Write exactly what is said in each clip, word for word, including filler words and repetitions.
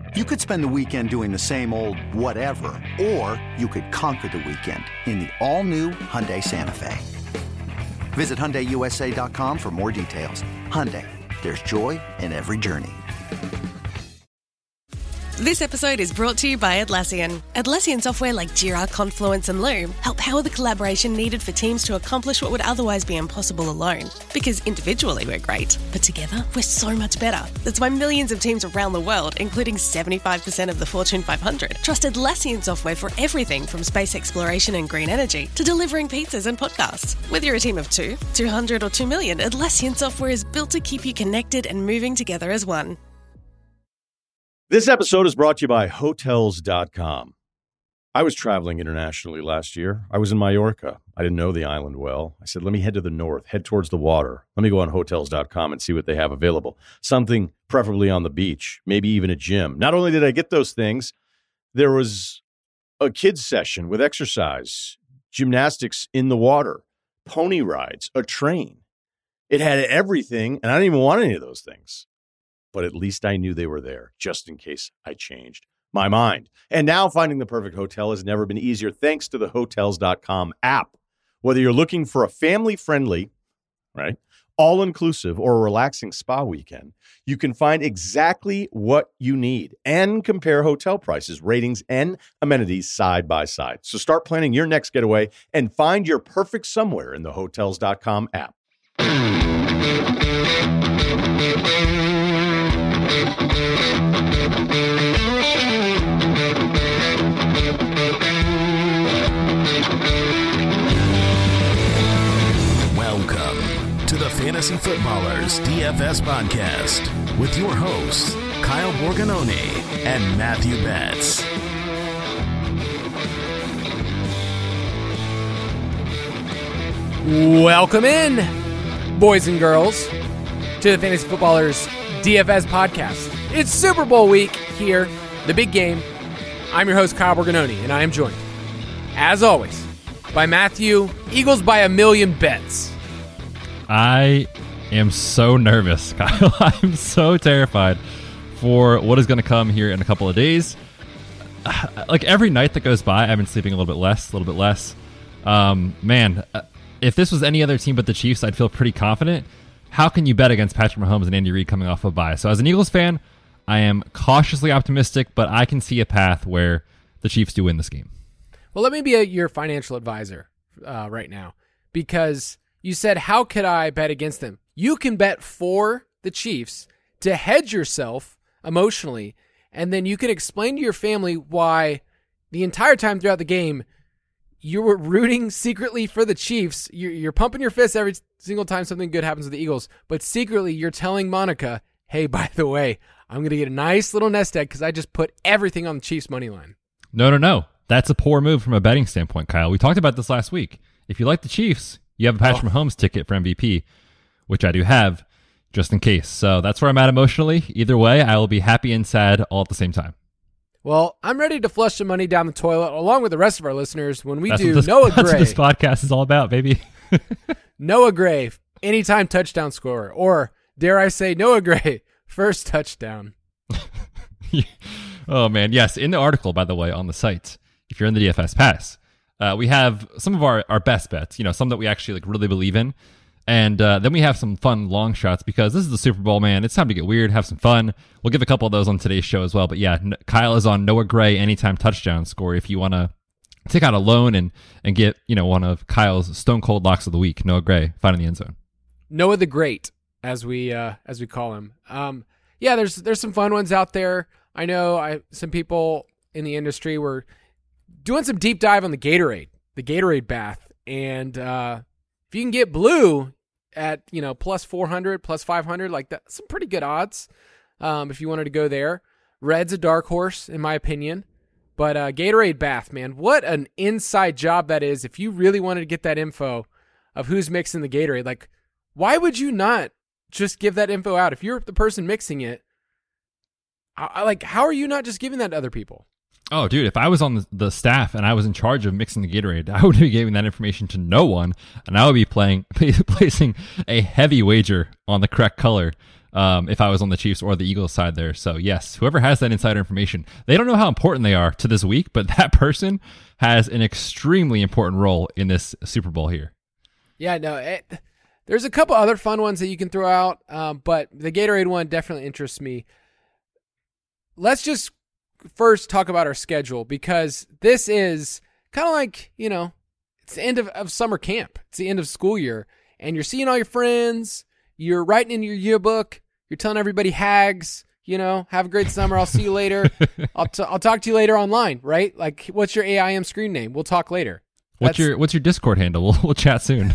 You could spend the weekend doing the same old whatever, or you could conquer the weekend in the all-new Hyundai Santa Fe. Visit Hyundai U S A dot com for more details. Hyundai, there's joy in every journey. This episode is brought to you by Atlassian. Atlassian software like Jira, Confluence, and Loom help power the collaboration needed for teams to accomplish what would otherwise be impossible alone. Because individually we're great, but together we're so much better. That's why millions of teams around the world, including seventy-five percent of the Fortune five hundred, trust Atlassian software for everything from space exploration and green energy to delivering pizzas and podcasts. Whether you're a team of two, two hundred, or two million, Atlassian software is built to keep you connected and moving together as one. This episode is brought to you by Hotels dot com. I was traveling internationally last year. I was in Mallorca. I didn't know the island well. I said, let me head to the north, head towards the water. Let me go on Hotels dot com and see what they have available. Something preferably on the beach, maybe even a gym. Not only did I get those things, there was a kids session with exercise, gymnastics in the water, pony rides, a train. It had everything, and I didn't even want any of those things. But at least I knew they were there, just in case I changed my mind. And now finding the perfect hotel has never been easier thanks to the Hotels dot com app. Whether you're looking for a family-friendly, right, all-inclusive or a relaxing spa weekend, you can find exactly what you need and compare hotel prices, ratings, and amenities side by side. So start planning your next getaway and find your perfect somewhere in the Hotels dot com app. Welcome to the Fantasy Footballers D F S Podcast with your hosts, Kyle Borgononi and Matthew Betts. Welcome in, boys and girls, to the Fantasy Footballers D F S Podcast. It's Super Bowl week here, the big game. I'm your host, Kyle Borgononi, and I am joined, as always, by Matthew, Eagles by a million bets. I am so nervous, Kyle. I'm so terrified for what is going to come here in a couple of days. Like every night that goes by, I've been sleeping a little bit less, a little bit less. Um, man, if this was any other team but the Chiefs, I'd feel pretty confident. How can you bet against Patrick Mahomes and Andy Reid coming off a bye? So as an Eagles fan, I am cautiously optimistic, but I can see a path where the Chiefs do win this game. Well, let me be a, your financial advisor uh, right now, because you said, how could I bet against them? You can bet for the Chiefs to hedge yourself emotionally, and then you can explain to your family why the entire time throughout the game you were rooting secretly for the Chiefs. You're, you're pumping your fists every single time something good happens with the Eagles, but secretly you're telling Monica, hey, by the way, I'm going to get a nice little nest egg because I just put everything on the Chiefs' money line. No, no, no. That's a poor move from a betting standpoint, Kyle. We talked about this last week. If you like the Chiefs, you have a Patrick oh. Mahomes ticket for M V P, which I do have, just in case. So that's where I'm at emotionally. Either way, I will be happy and sad all at the same time. Well, I'm ready to flush some money down the toilet along with the rest of our listeners when we that's do this, Noah that's Gray. That's what this podcast is all about, baby. Noah Gray, anytime touchdown scorer. Or, dare I say, Noah Gray, first touchdown. Oh, man. Yes, in the article, by the way, on the site, if you're in the D F S Pass, uh, we have some of our, our best bets, you know, some that we actually like really believe in. And uh, then we have some fun long shots because this is the Super Bowl, man. It's time to get weird, have some fun. We'll give a couple of those on today's show as well. But yeah, Kyle is on Noah Gray anytime touchdown score. If you want to take out a loan and and get, you know, one of Kyle's stone cold locks of the week, Noah Gray, finding the end zone. Noah the Great, as we uh, as we call him. Um, yeah, there's there's some fun ones out there. I know I some people in the industry were doing some deep dive on the Gatorade, the Gatorade bath, and uh, if you can get blue at, you know, plus four hundred, plus five hundred, like that's some pretty good odds um, if you wanted to go there. Red's a dark horse, in my opinion. But uh, Gatorade bath, man, what an inside job that is. If you really wanted to get that info of who's mixing the Gatorade, like, why would you not just give that info out? If you're the person mixing it, I, I, like, how are you not just giving that to other people? Oh, dude, if I was on the, the staff and I was in charge of mixing the Gatorade, I would be giving that information to no one, and I would be playing placing a heavy wager on the correct color um, if I was on the Chiefs or the Eagles side there. So yes, whoever has that insider information, they don't know how important they are to this week, but that person has an extremely important role in this Super Bowl here. Yeah, no, it, there's a couple other fun ones that you can throw out, um, but the Gatorade one definitely interests me. Let's just first talk about our schedule, because this is kind of like, you know, it's the end of, of summer camp. It's the end of school year, and you're seeing all your friends. You're writing in your yearbook. You're telling everybody hags, you know, have a great summer. I'll see you later. I'll, t- I'll talk to you later online, right? Like, what's your A I M screen name? We'll talk later. What's That's, your What's your Discord handle? We'll, we'll chat soon.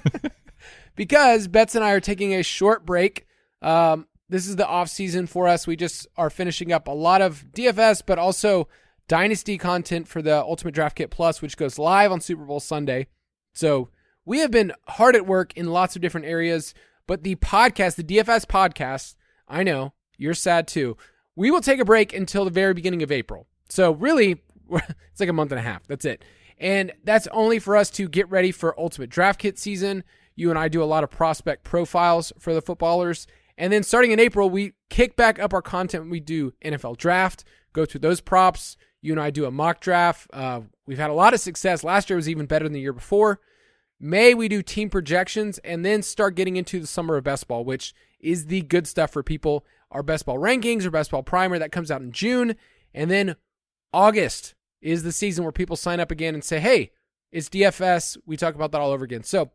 Because Betts and I are taking a short break. Um, this is the off season for us. We just are finishing up a lot of D F S, but also Dynasty content for the Ultimate Draft Kit Plus, which goes live on Super Bowl Sunday. So we have been hard at work in lots of different areas. But the podcast, the D F S podcast, I know, you're sad too. We will take a break until the very beginning of April. So really, it's like a month and a half. That's it. And that's only for us to get ready for Ultimate Draft Kit season. You and I do a lot of prospect profiles for the footballers. And then starting in April, we kick back up our content. We do N F L draft, go through those props. You and I do a mock draft. Uh, we've had a lot of success. Last year was even better than the year before. May we do team projections, and then start getting into the summer of best ball, which is the good stuff for people. Our best ball rankings, our best ball primer, that comes out in June. And then August is the season where people sign up again and say, hey, it's D F S. We talk about that all over again. So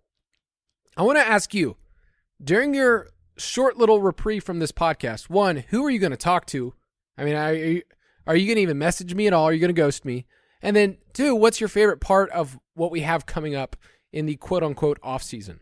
I want to ask you, during your short little reprieve from this podcast, one, who are you going to talk to? I mean, are you, are you going to even message me at all? Are you going to ghost me? And then two, what's your favorite part of what we have coming up in the quote-unquote off-season?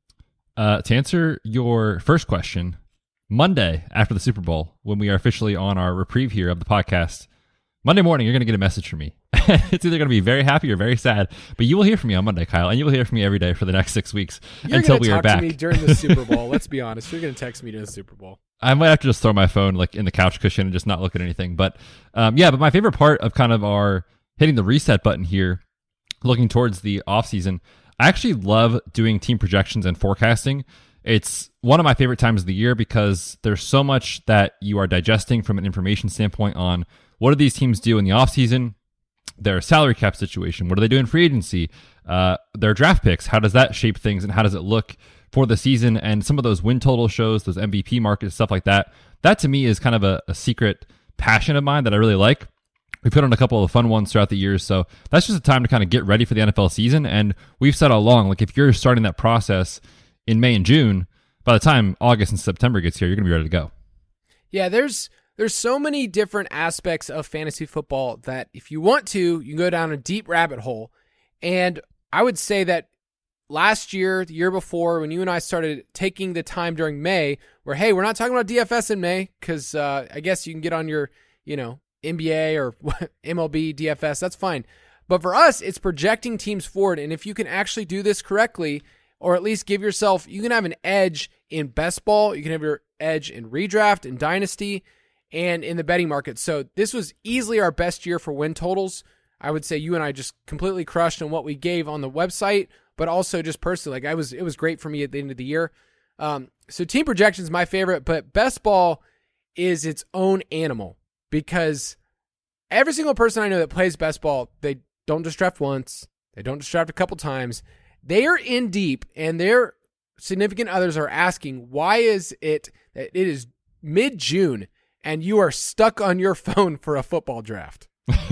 Uh, to answer your first question, Monday after the Super Bowl, when we are officially on our reprieve here of the podcast, Monday morning, you're going to get a message from me. It's either going to be very happy or very sad, but you will hear from me on Monday, Kyle, and you will hear from me every day for the next six weeks you're until we talk are back. To me during the Super Bowl. Let's be honest. You're going to text me during the Super Bowl. I might have to just throw my phone like in the couch cushion and just not look at anything. But um, yeah, but my favorite part of kind of our hitting the reset button here, looking towards the offseason, I actually love doing team projections and forecasting. It's one of my favorite times of the year because there's so much that you are digesting from an information standpoint on what do these teams do in the offseason, their salary cap situation, what do they do in free agency, uh, their draft picks, how does that shape things, and how does it look for the season, and some of those win total shows, those M V P markets, stuff like that. That to me is kind of a, a secret passion of mine that I really like. We put on a couple of fun ones throughout the years, so that's just a time to kind of get ready for the N F L season. And we've said all along, like if you're starting that process in May and June, by the time August and September gets here, you're going to be ready to go. Yeah, there's there's so many different aspects of fantasy football that if you want to, you can go down a deep rabbit hole. And I would say that last year, the year before, when you and I started taking the time during May, where, hey, we're not talking about D F S in May because uh, I guess you can get on your, you know, N B A or M L B, D F S, that's fine. But for us, it's projecting teams forward. And if you can actually do this correctly, or at least give yourself, you can have an edge in best ball, you can have your edge in redraft, in dynasty, and in the betting market. So this was easily our best year for win totals. I would say you and I just completely crushed on what we gave on the website, but also just personally, like I was, it was great for me at the end of the year. Um, so team projection is my favorite, but best ball is its own animal because every single person I know that plays best ball, they don't just draft once, they don't just draft a couple times. They are in deep, and their significant others are asking, why is it that it is mid-June and you are stuck on your phone for a football draft?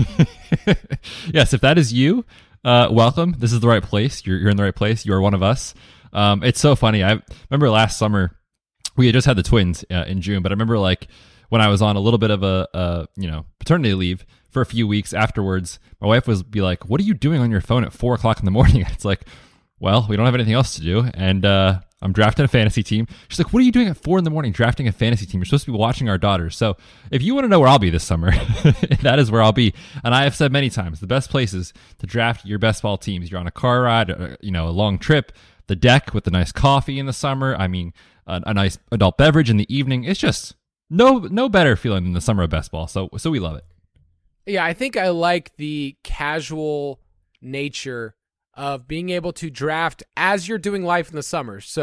Yes, if that is you, uh, welcome. This is the right place. You're, you're in the right place. You are one of us. Um, it's so funny. I remember last summer, we had just had the twins uh, in June, but I remember like when I was on a little bit of a, a you know paternity leave for a few weeks afterwards, my wife would be like, what are you doing on your phone at four o'clock in the morning? It's like, well, we don't have anything else to do, and uh, I'm drafting a fantasy team. She's like, what are you doing at four in the morning drafting a fantasy team? You're supposed to be watching our daughters. So if you want to know where I'll be this summer, that is where I'll be. And I have said many times, the best places to draft your best ball teams. You're on a car ride, or, you know, a long trip, the deck with the nice coffee in the summer. I mean, a, a nice adult beverage in the evening. It's just no no better feeling than the summer of best ball. So, so we love it. Yeah, I think I like the casual nature of being able to draft as you're doing life in the summer. So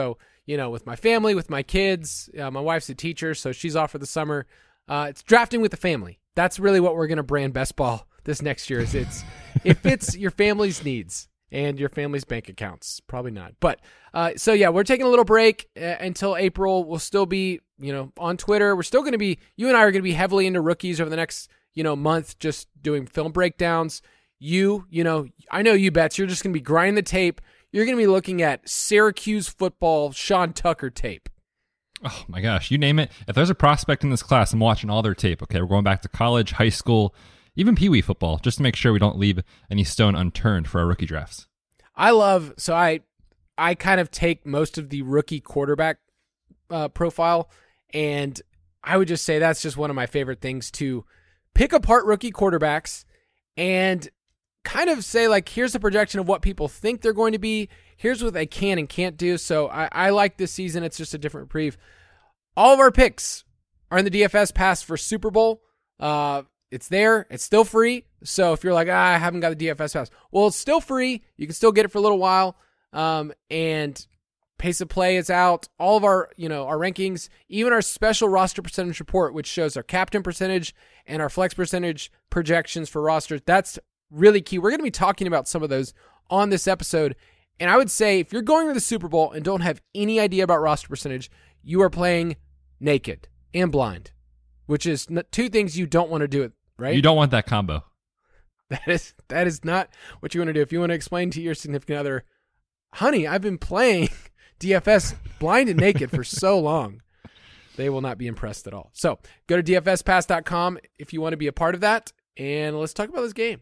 you know, with my family, with my kids. Uh, my wife's a teacher, so she's off for the summer. Uh, it's drafting with the family. That's really what we're going to brand Best Ball this next year. Is it's it fits your family's needs and your family's bank accounts. Probably not, but uh, so yeah, we're taking a little break uh, until April. We'll still be, you know, on Twitter. We're still going to be. You and I are going to be heavily into rookies over the next, you know, month, just doing film breakdowns. You, you know, I know you bets. You're just going to be grinding the tape. You're going to be looking at Syracuse football, Sean Tucker tape. Oh my gosh, you name it. If there's a prospect in this class, I'm watching all their tape. Okay, we're going back to college, high school, even Pee Wee football, just to make sure we don't leave any stone unturned for our rookie drafts. I love, so I I kind of take most of the rookie quarterback uh, profile, and I would just say that's just one of my favorite things, to pick apart rookie quarterbacks and kind of say, like, here's a projection of what people think they're going to be. Here's what they can and can't do. So I, I like this season. It's just a different reprieve. All of our picks are in the D F S pass for Super Bowl. Uh, it's there. It's still free. So if you're like, ah, I haven't got the D F S pass, well, it's still free. You can still get it for a little while. Um, and Pace of Play is out. All of our, you know, our rankings, even our special roster percentage report, which shows our captain percentage and our flex percentage projections for rosters. That's really key. We're going to be talking about some of those on this episode. And I would say if you're going to the Super Bowl and don't have any idea about roster percentage, you are playing naked and blind, which is two things you don't want to do, it right? You don't want that combo. That is that is not what you want to do. If you want to explain to your significant other, honey, I've been playing D F S blind and naked for so long, they will not be impressed at all. So go to D F S pass dot com if you want to be a part of that, and let's talk about this game.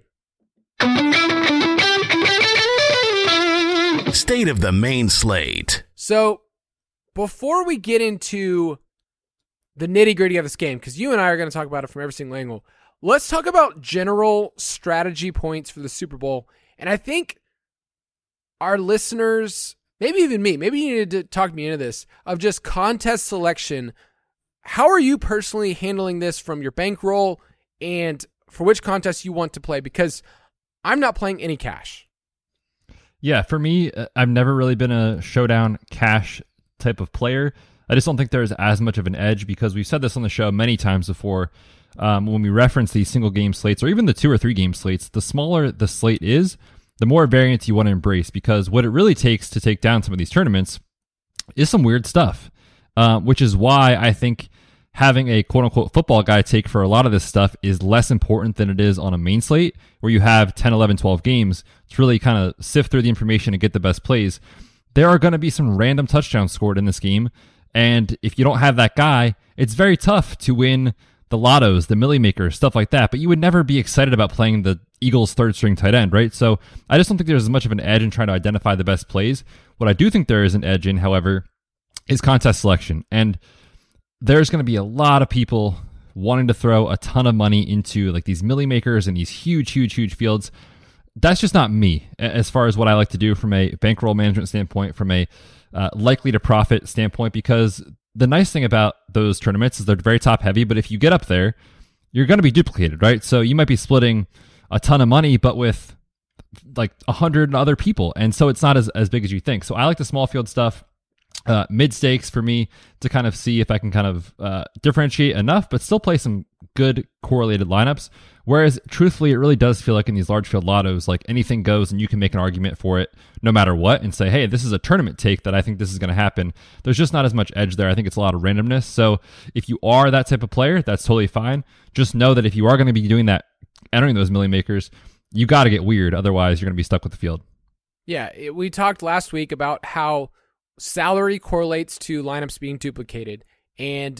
State of the main slate. So before we get into the nitty-gritty of this game, because you and I are going to talk about it from every single angle, let's talk about general strategy points for the Super Bowl. And I think our listeners, maybe even me, maybe you need to talk me into this, of just contest selection. How are you personally handling this from your bankroll and for which contest you want to play? Because I'm not playing any cash. Yeah, for me, I've never really been a showdown cash type of player. I just don't think there's as much of an edge, because we've said this on the show many times before. Um, when we reference these single game slates or even the two or three game slates, the smaller the slate is, the more variance you want to embrace, because what it really takes to take down some of these tournaments is some weird stuff, uh, which is why I think having a quote-unquote football guy take for a lot of this stuff is less important than it is on a main slate, where you have ten, eleven, twelve games to really kind of sift through the information and get the best plays. There are going to be some random touchdowns scored in this game, and if you don't have that guy, it's very tough to win the lottos, the milli makers, stuff like that, but you would never be excited about playing the Eagles' third-string tight end, right? So I just don't think there's as much of an edge in trying to identify the best plays. What I do think there is an edge in, however, is contest selection, and there's going to be a lot of people wanting to throw a ton of money into like these milli makers and these huge, huge, huge fields. That's just not me as far as what I like to do from a bankroll management standpoint, from a uh, likely to profit standpoint, because the nice thing about those tournaments is they're very top heavy, but if you get up there, you're going to be duplicated, right? So you might be splitting a ton of money, but with like a hundred other people. And so it's not as, as big as you think. So I like the small field stuff. Uh, mid stakes for me to kind of see if I can kind of uh, differentiate enough, but still play some good correlated lineups. Whereas truthfully, it really does feel like in these large field lottos, like anything goes and you can make an argument for it no matter what and say, hey, this is a tournament take that I think this is going to happen. There's just not as much edge there. I think it's a lot of randomness. So if you are that type of player, that's totally fine. Just know that if you are going to be doing that, entering those milli makers, you got to get weird. Otherwise, you're going to be stuck with the field. Yeah, it, we talked last week about how salary correlates to lineups being duplicated, and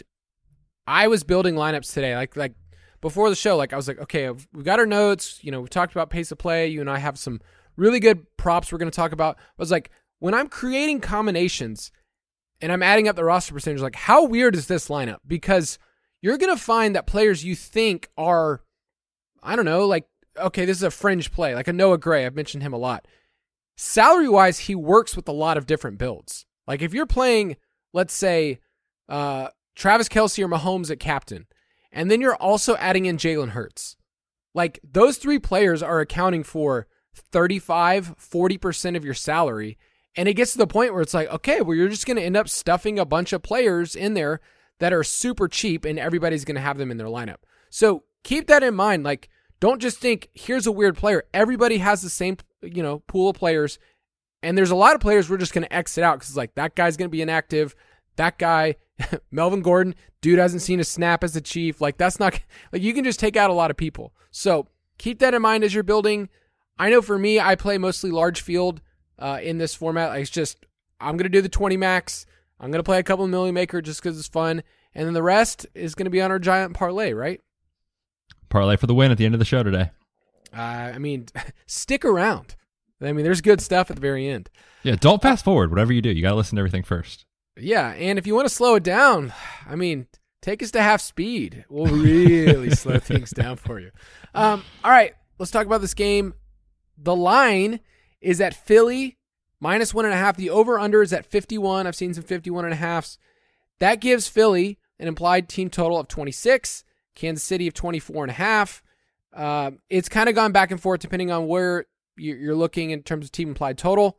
I was building lineups today, like like before the show. Like I was like, okay, we've got our notes. You know, we talked about pace of play. You and I have some really good props we're going to talk about. I was like, when I'm creating combinations and I'm adding up the roster percentage, like how weird is this lineup? Because you're going to find that players you think are, I don't know, like okay, this is a fringe play, like a Noah Gray. I've mentioned him a lot. Salary-wise, he works with a lot of different builds. Like if you're playing, let's say, uh, Travis Kelce or Mahomes at captain, and then you're also adding in Jalen Hurts, like those three players are accounting for thirty-five, forty percent of your salary, And it gets to the point where it's like, okay, well, you're just going to end up stuffing a bunch of players in there that are super cheap, and everybody's going to have them in their lineup. So keep that in mind. Like, don't just think, here's a weird player. Everybody has the same, you know, pool of players, and there's a lot of players we're just going to exit out because it's like, that guy's going to be inactive. That guy, Melvin Gordon, dude hasn't seen a snap as a Chief. Like, that's not, like, you can just take out a lot of people. So keep that in mind as you're building. I know for me, I play mostly large field uh, in this format. Like, it's just, I'm going to do the twenty max. I'm going to play a couple of million maker just because it's fun. And then the rest is going to be on our giant parlay, right? Parlay for the win at the end of the show today. Uh, I mean, stick around. I mean, there's good stuff at the very end. Yeah, don't fast forward. Whatever you do, you got to listen to everything first. Yeah, and if you want to slow it down, I mean, take us to half speed. We'll really slow things down for you. Um, all right, let's talk about this game. The line is at Philly, minus one and a half. The over-under is at fifty-one. I've seen some fifty-one and a halves. That gives Philly an implied team total of twenty-six, Kansas City of twenty-four and a half. Uh, it's kind of gone back and forth depending on where you're looking in terms of team implied total.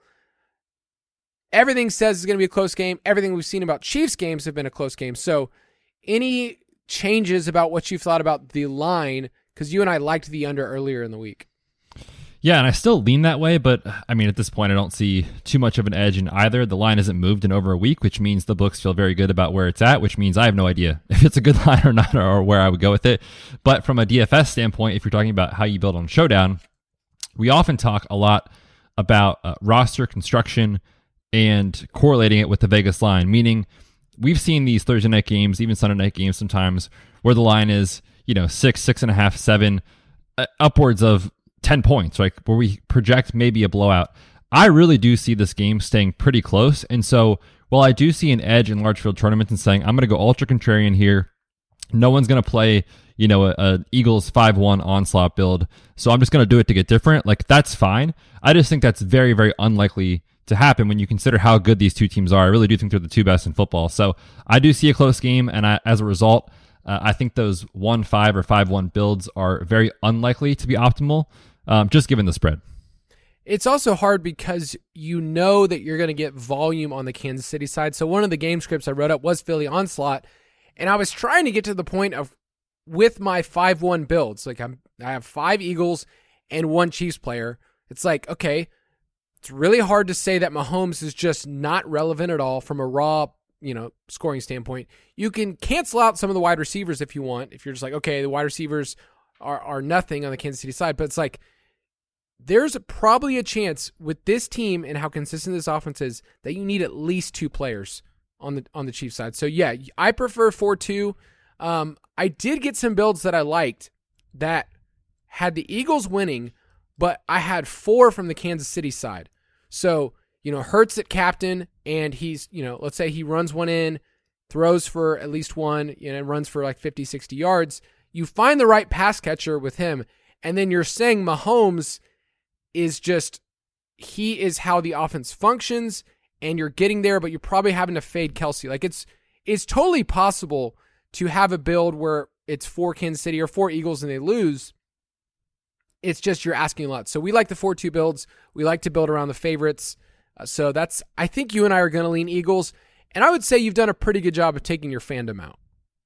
Everything says it's going to be a close game. Everything we've seen about Chiefs games have been a close game. So any changes about what you've thought about the line, because you and I liked the under earlier in the week. Yeah, and I still lean that way, but I mean, at this point, I don't see too much of an edge in either. The line hasn't moved in over a week, which means the books feel very good about where it's at, which means I have no idea if it's a good line or not, or where I would go with it. But from a D F S standpoint, if you're talking about how you build on Showdown, we often talk a lot about uh, roster construction and correlating it with the Vegas line, meaning we've seen these Thursday night games, even Sunday night games sometimes, where the line is, you know, six, six and a half, seven, uh, upwards of ten points, right? Where we project maybe a blowout. I really do see this game staying pretty close. And so while I do see an edge in large field tournaments and saying, I'm going to go ultra contrarian here, no one's going to play, you know, a, a Eagles five one onslaught build. So I'm just going to do it to get different. Like, that's fine. I just think that's very, very unlikely to happen when you consider how good these two teams are. I really do think they're the two best in football. So I do see a close game, and I, as a result, uh, I think those one five or five one builds are very unlikely to be optimal, um, just given the spread. It's also hard because you know that you're going to get volume on the Kansas City side. So one of the game scripts I wrote up was Philly onslaught, and I was trying to get to the point of, with my five one builds, like I'm, I have five Eagles and one Chiefs player. It's like, okay, it's really hard to say that Mahomes is just not relevant at all from a raw, you know, scoring standpoint. You can cancel out some of the wide receivers if you want. If you're just like, okay, the wide receivers are, are nothing on the Kansas City side. But it's like, there's probably a chance with this team and how consistent this offense is that you need at least two players on the on the Chiefs side. So yeah, I prefer four two. Um, I did get some builds that I liked that had the Eagles winning, but I had four from the Kansas City side. So, you know, Hurts at captain, and he's, you know, let's say he runs one in, throws for at least one, you know, and runs for like fifty, sixty yards. You find the right pass catcher with him, and then you're saying Mahomes is just, he is how the offense functions, and you're getting there, but you're probably having to fade Kelsey. Like, it's it's totally possible to have a build where it's four Kansas City or four Eagles and they lose. It's just you're asking a lot. So we like the four two builds. We like to build around the favorites. Uh, so that's, I think you and I are going to lean Eagles. And I would say you've done a pretty good job of taking your fandom out.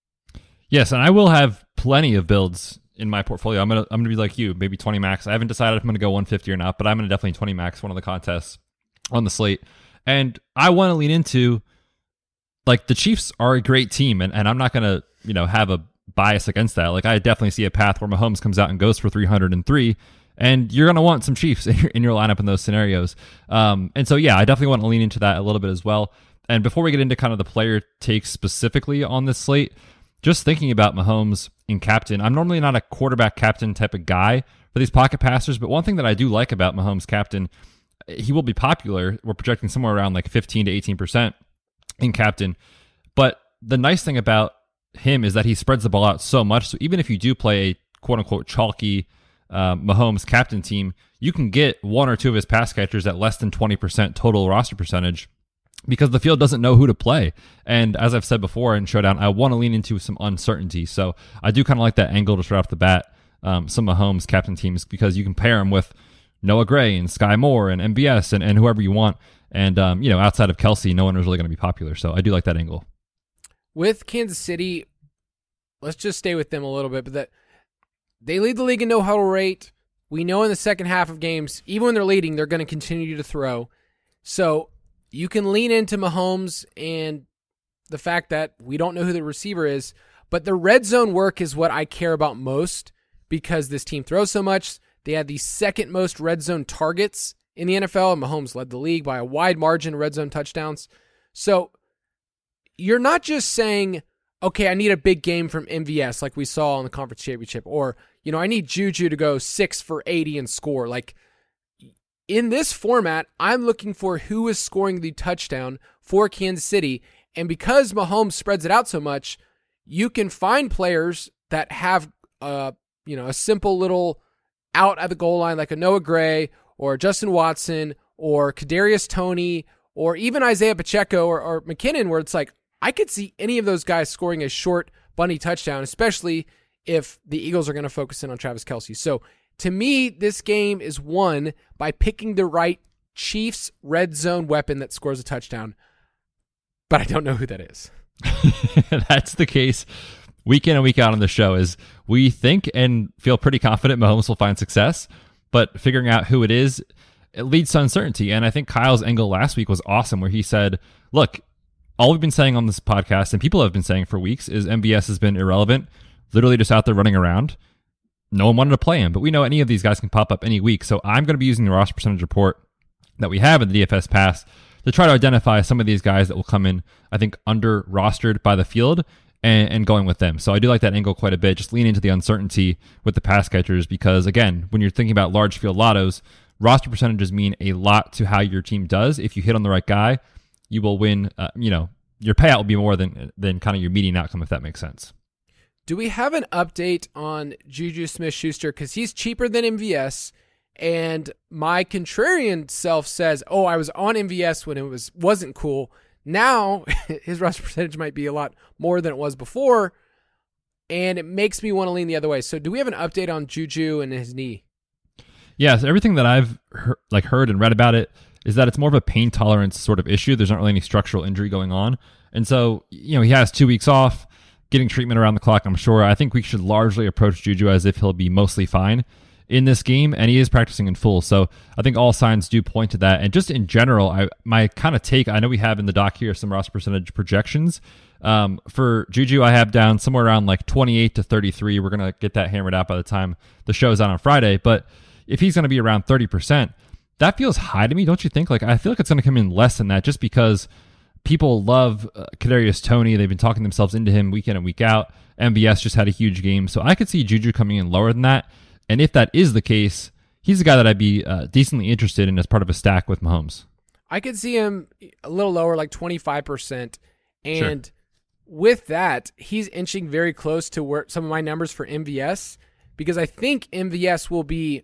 Yes, and I will have plenty of builds in my portfolio. I'm gonna I'm gonna be like you, maybe twenty max. I haven't decided if I'm gonna go one fifty or not, but I'm gonna definitely twenty max one of the contests on the slate. And I want to lean into, like, the Chiefs are a great team, and, and I'm not gonna, you know, have a bias against that. Like, I definitely see a path where Mahomes comes out and goes for three hundred three, and you're going to want some Chiefs in your, in your lineup in those scenarios. Um, and so, yeah, I definitely want to lean into that a little bit as well. And before we get into kind of the player takes specifically on this slate, just thinking about Mahomes in captain, I'm normally not a quarterback captain type of guy for these pocket passers, but one thing that I do like about Mahomes captain, he will be popular. We're projecting somewhere around like fifteen to eighteen percent in captain. But the nice thing about him is that he spreads the ball out so much. So even if you do play a quote-unquote chalky uh, Mahomes captain team, you can get one or two of his pass catchers at less than twenty percent total roster percentage because the field doesn't know who to play. And as I've said before in Showdown, I want to lean into some uncertainty. So I do kind of like that angle just right off the bat, um, some Mahomes captain teams, because you can pair him with Noah Gray and Sky Moore and M B S and, and whoever you want. And, um, you know, outside of Kelce, no one was really going to be popular. So I do like that angle. With Kansas City, let's just stay with them a little bit, but that they lead the league in no huddle rate. We know in the second half of games, even when they're leading, they're going to continue to throw. So you can lean into Mahomes and the fact that we don't know who the receiver is, but the red zone work is what I care about most because this team throws so much. They had the second most red zone targets in the N F L, and Mahomes led the league by a wide margin of red zone touchdowns. So you're not just saying, okay, I need a big game from M V S like we saw in the conference championship, or, you know, I need Juju to go six for eighty and score. Like, in this format, I'm looking for who is scoring the touchdown for Kansas City, and because Mahomes spreads it out so much, you can find players that have, uh, you know, a simple little out at the goal line, like a Noah Gray or Justin Watson or Kadarius Toney or even Isaiah Pacheco or, or McKinnon, where it's like, I could see any of those guys scoring a short bunny touchdown, especially if the Eagles are going to focus in on Travis Kelce. So to me, this game is won by picking the right Chiefs red zone weapon that scores a touchdown. But I don't know who that is. That's the case week in and week out on the show. Is we think and feel pretty confident Mahomes will find success, but figuring out who it is, it leads to uncertainty. And I think Kyle's angle last week was awesome, where he said, look, all we've been saying on this podcast, and people have been saying for weeks, is M V S has been irrelevant, literally just out there running around. No one wanted to play him, but we know any of these guys can pop up any week. So I'm going to be using the roster percentage report that we have in the D F S Pass to try to identify some of these guys that will come in, I think, under rostered by the field and, and going with them. So I do like that angle quite a bit. Just lean into the uncertainty with the pass catchers because, again, when you're thinking about large field lottos, roster percentages mean a lot to how your team does. If you hit on the right guy, you will win. Uh, you know, your payout will be more than than kind of your median outcome, if that makes sense. Do we have an update on Juju Smith-Schuster? Because he's cheaper than M V S, and my contrarian self says, oh, I was on M V S when it was, wasn't cool. Now, his roster percentage might be a lot more than it was before, and it makes me want to lean the other way. So do we have an update on Juju and his knee? Yeah, so everything that I've heard, like heard and read about it is that it's more of a pain tolerance sort of issue. There's not really any structural injury going on. And so, you know, he has two weeks off, getting treatment around the clock, I'm sure. I think we should largely approach Juju as if he'll be mostly fine in this game, and he is practicing in full. So I think all signs do point to that. And just in general, I my kind of take, I know we have in the doc here some roster percentage projections. Um, for Juju, I have down somewhere around like twenty-eight to thirty-three. We're going to get that hammered out by the time the show is out on Friday. But if he's going to be around thirty percent, that feels high to me, don't you think? Like, I feel like it's going to come in less than that just because people love uh, Kadarius Toney. They've been talking themselves into him week in and week out. M V S just had a huge game. So I could see Juju coming in lower than that. And if that is the case, he's a guy that I'd be uh, decently interested in as part of a stack with Mahomes. I could see him a little lower, like twenty-five percent. And Sure. with that, he's inching very close to where some of my numbers for M V S, because I think M V S will be,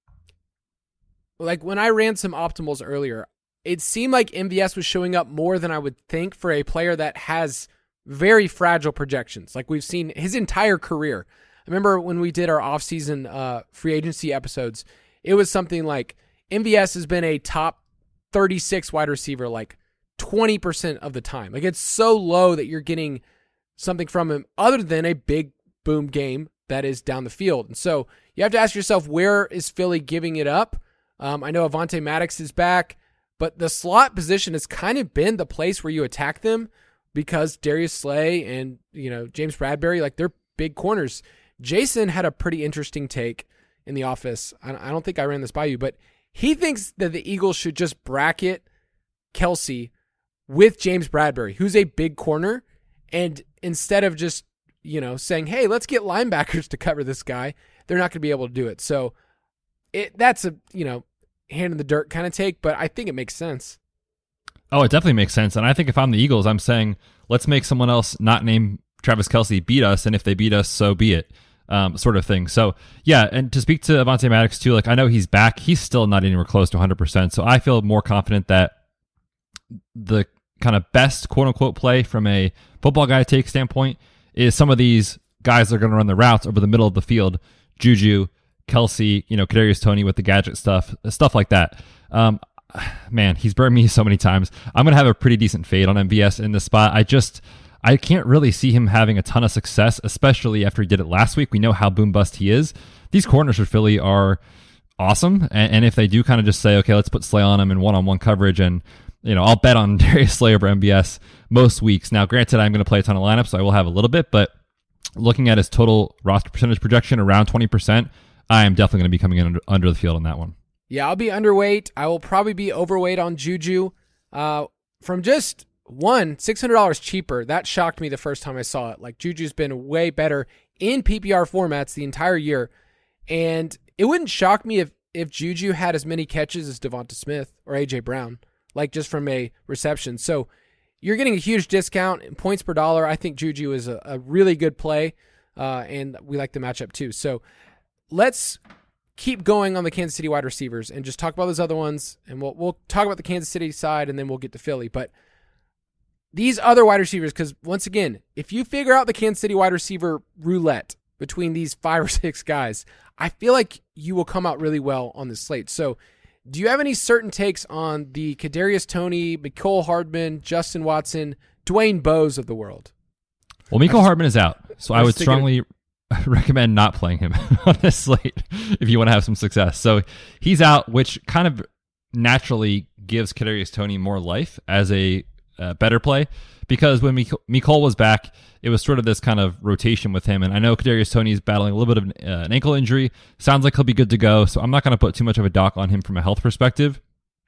like when I ran some optimals earlier, it seemed like M V S was showing up more than I would think for a player that has very fragile projections. Like we've seen his entire career. I remember when we did our off-season uh, free agency episodes, it was something like M V S has been a top thirty-six wide receiver like twenty percent of the time. Like it's so low that you're getting something from him other than a big boom game that is down the field. And so you have to ask yourself, where is Philly giving it up? Um, I know Avonte Maddox is back, but the slot position has kind of been the place where you attack them because Darius Slay and, you know, James Bradbury, like they're big corners. Jason had a pretty interesting take in the office. I don't think I ran this by you, but he thinks that the Eagles should just bracket Kelce with James Bradbury, who's a big corner, and instead of just, you know, saying, hey, let's get linebackers to cover this guy, they're not going to be able to do it. So it that's a, you know, hand in the dirt kind of take, but I think it makes sense. Oh, it definitely makes sense. And I think if I'm the Eagles, I'm saying, let's make someone else not named Travis Kelce beat us, and if they beat us, so be it. Um, sort of thing. So yeah, and to speak to Avonte Maddox too, like I know he's back. He's still not anywhere close to one hundred percent. So I feel more confident that the kind of best quote unquote play from a football guy take standpoint is some of these guys that are going to run the routes over the middle of the field. Juju, Kelce, you know, Kadarius Toney with the gadget stuff, stuff like that. Um, man, he's burned me so many times. I'm going to have a pretty decent fade on M V S in this spot. I just, I can't really see him having a ton of success, especially after he did it last week. We know how boom bust he is. These corners for Philly are awesome. And, and if they do kind of just say, okay, let's put Slay on him in one-on-one coverage, and, you know, I'll bet on Darius Slay over M V S most weeks. Now, granted, I'm going to play a ton of lineups, so I will have a little bit, but looking at his total roster percentage projection around twenty percent, I am definitely going to be coming in under, under the field on that one. Yeah, I'll be underweight. I will probably be overweight on Juju. Uh, from just one, six hundred dollars cheaper. That shocked me the first time I saw it. Like, Juju's been way better in P P R formats the entire year. And it wouldn't shock me if, if Juju had as many catches as Devonta Smith or A J Brown, like just from a reception. So you're getting a huge discount in points per dollar. I think Juju is a, a really good play, uh, and we like the matchup too. So let's keep going on the Kansas City wide receivers and just talk about those other ones, and we'll we'll talk about the Kansas City side, and then we'll get to Philly. But these other wide receivers, because once again, if you figure out the Kansas City wide receiver roulette between these five or six guys, I feel like you will come out really well on this slate. So do you have any certain takes on the Kadarius Toney, Mecole Hardman, Justin Watson, Dwayne Bowes of the world? Well, Mecole Hardman is out, so I, I would strongly of... recommend not playing him on this slate if you want to have some success. So he's out, which kind of naturally gives Kadarius Toney more life as a uh, better play, because when Mecole was back, it was sort of this kind of rotation with him. And I know Kadarius Toney is battling a little bit of an, uh, an ankle injury. Sounds like he'll be good to go. So I'm not going to put too much of a dock on him from a health perspective.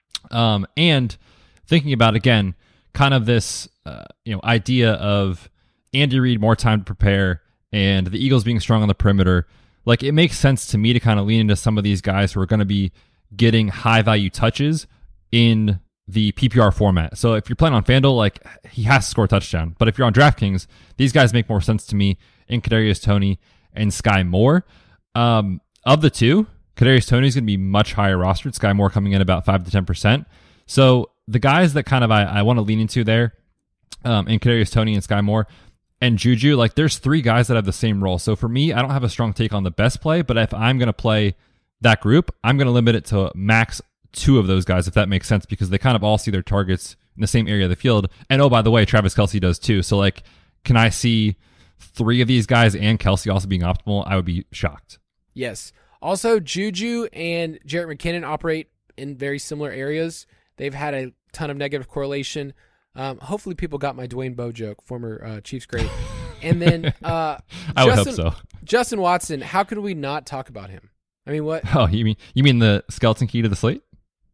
Um, and thinking about, again, kind of this uh, you know idea of Andy Reid more time to prepare and the Eagles being strong on the perimeter, like, it makes sense to me to kind of lean into some of these guys who are going to be getting high value touches in the P P R format. So if you're playing on FanDuel, like, he has to score a touchdown. But if you're on DraftKings, these guys make more sense to me in Kadarius Toney and Sky Moore. Um, of the two, Kadarius Toney is going to be much higher rostered. Sky Moore coming in about five to ten percent. So the guys that kind of I, I want to lean into there, um, in Kadarius Toney and Sky Moore and Juju, like, there's three guys that have the same role. So for me, I don't have a strong take on the best play, but if I'm going to play that group, I'm going to limit it to max two of those guys, if that makes sense, because they kind of all see their targets in the same area of the field. And oh, by the way, Travis Kelce does too. So, like, can I see three of these guys and Kelce also being optimal? I would be shocked. Yes. Also, Juju and Jerick McKinnon operate in very similar areas. They've had a ton of negative correlation. Um, hopefully people got my Dwayne Bowe joke, former uh, Chiefs great. And then uh, I would Justin, hope so. Justin Watson, how could we not talk about him? I mean, what? Oh, you mean you mean the skeleton key to the slate?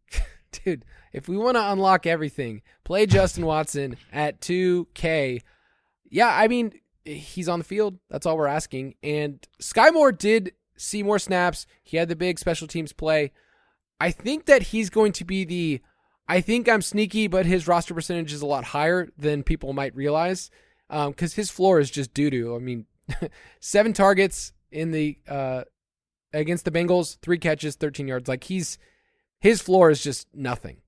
Dude, if we want to unlock everything, play Justin Watson at two K. Yeah, I mean, he's on the field. That's all we're asking. And Sky Moore did see more snaps. He had the big special teams play. I think that he's going to be the, I think I'm sneaky, but his roster percentage is a lot higher than people might realize, because um, his floor is just doo-doo. I mean, seven targets in the uh, against the Bengals, three catches, thirteen yards. Like, he's his floor is just nothing.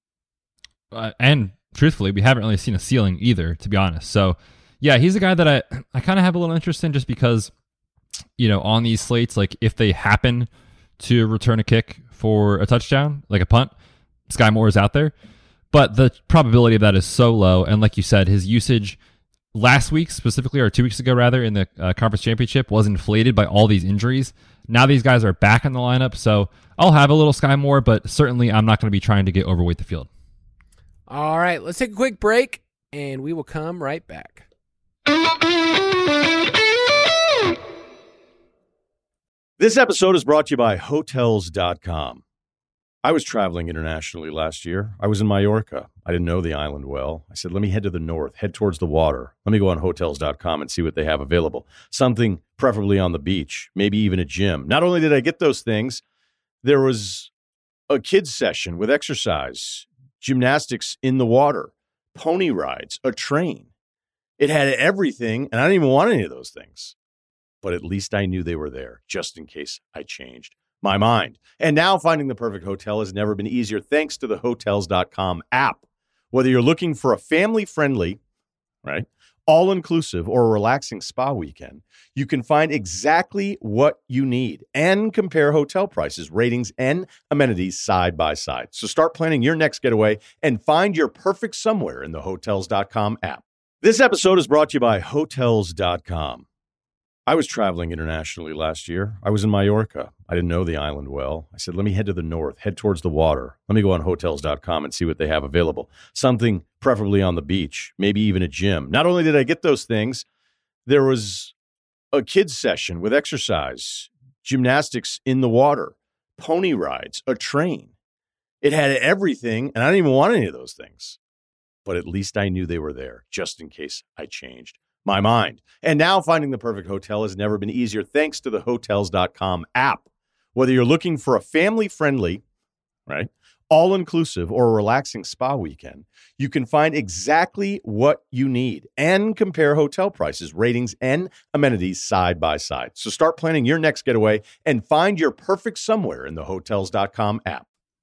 Uh, and truthfully, we haven't really seen a ceiling either, to be honest. So, yeah, he's a guy that I, I kind of have a little interest in, just because, you know, on these slates, like, if they happen to return a kick for a touchdown, like a punt, Sky Moore is out there. But the probability of that is so low. And like you said, his usage last week specifically, or two weeks ago rather, in the uh, conference championship was inflated by all these injuries. Now these guys are back in the lineup, so I'll have a little Sky Moore, but certainly I'm not going to be trying to get overweight the field. All right, let's take a quick break, and we will come right back. This episode is brought to you by Hotels dot com. I was traveling internationally last year. I was in Mallorca. I didn't know the island well. I said, let me head to the north, head towards the water. Let me go on Hotels dot com and see what they have available. Something preferably on the beach, maybe even a gym. Not only did I get those things, there was a kids session with exercise, gymnastics in the water, pony rides, a train. It had everything, and I didn't even want any of those things. But at least I knew they were there, just in case I changed my mind. And now finding the perfect hotel has never been easier thanks to the Hotels dot com app. Whether you're looking for a family-friendly, right, all-inclusive or a relaxing spa weekend, you can find exactly what you need and compare hotel prices, ratings, and amenities side by side. So start planning your next getaway and find your perfect somewhere in the Hotels dot com app. This episode is brought to you by Hotels dot com. I was traveling internationally last year. I was in Mallorca. I didn't know the island well. I said, let me head to the north, head towards the water. Let me go on Hotels dot com and see what they have available. Something preferably on the beach, maybe even a gym. Not only did I get those things, there was a kids session with exercise, gymnastics in the water, pony rides, a train. It had everything, and I didn't even want any of those things. But at least I knew they were there, just in case I changed my mind. And now finding the perfect hotel has never been easier thanks to the Hotels dot com app. Whether you're looking for a family-friendly, right, all-inclusive or a relaxing spa weekend, you can find exactly what you need and compare hotel prices, ratings, and amenities side by side. So start planning your next getaway and find your perfect somewhere in the Hotels dot com app.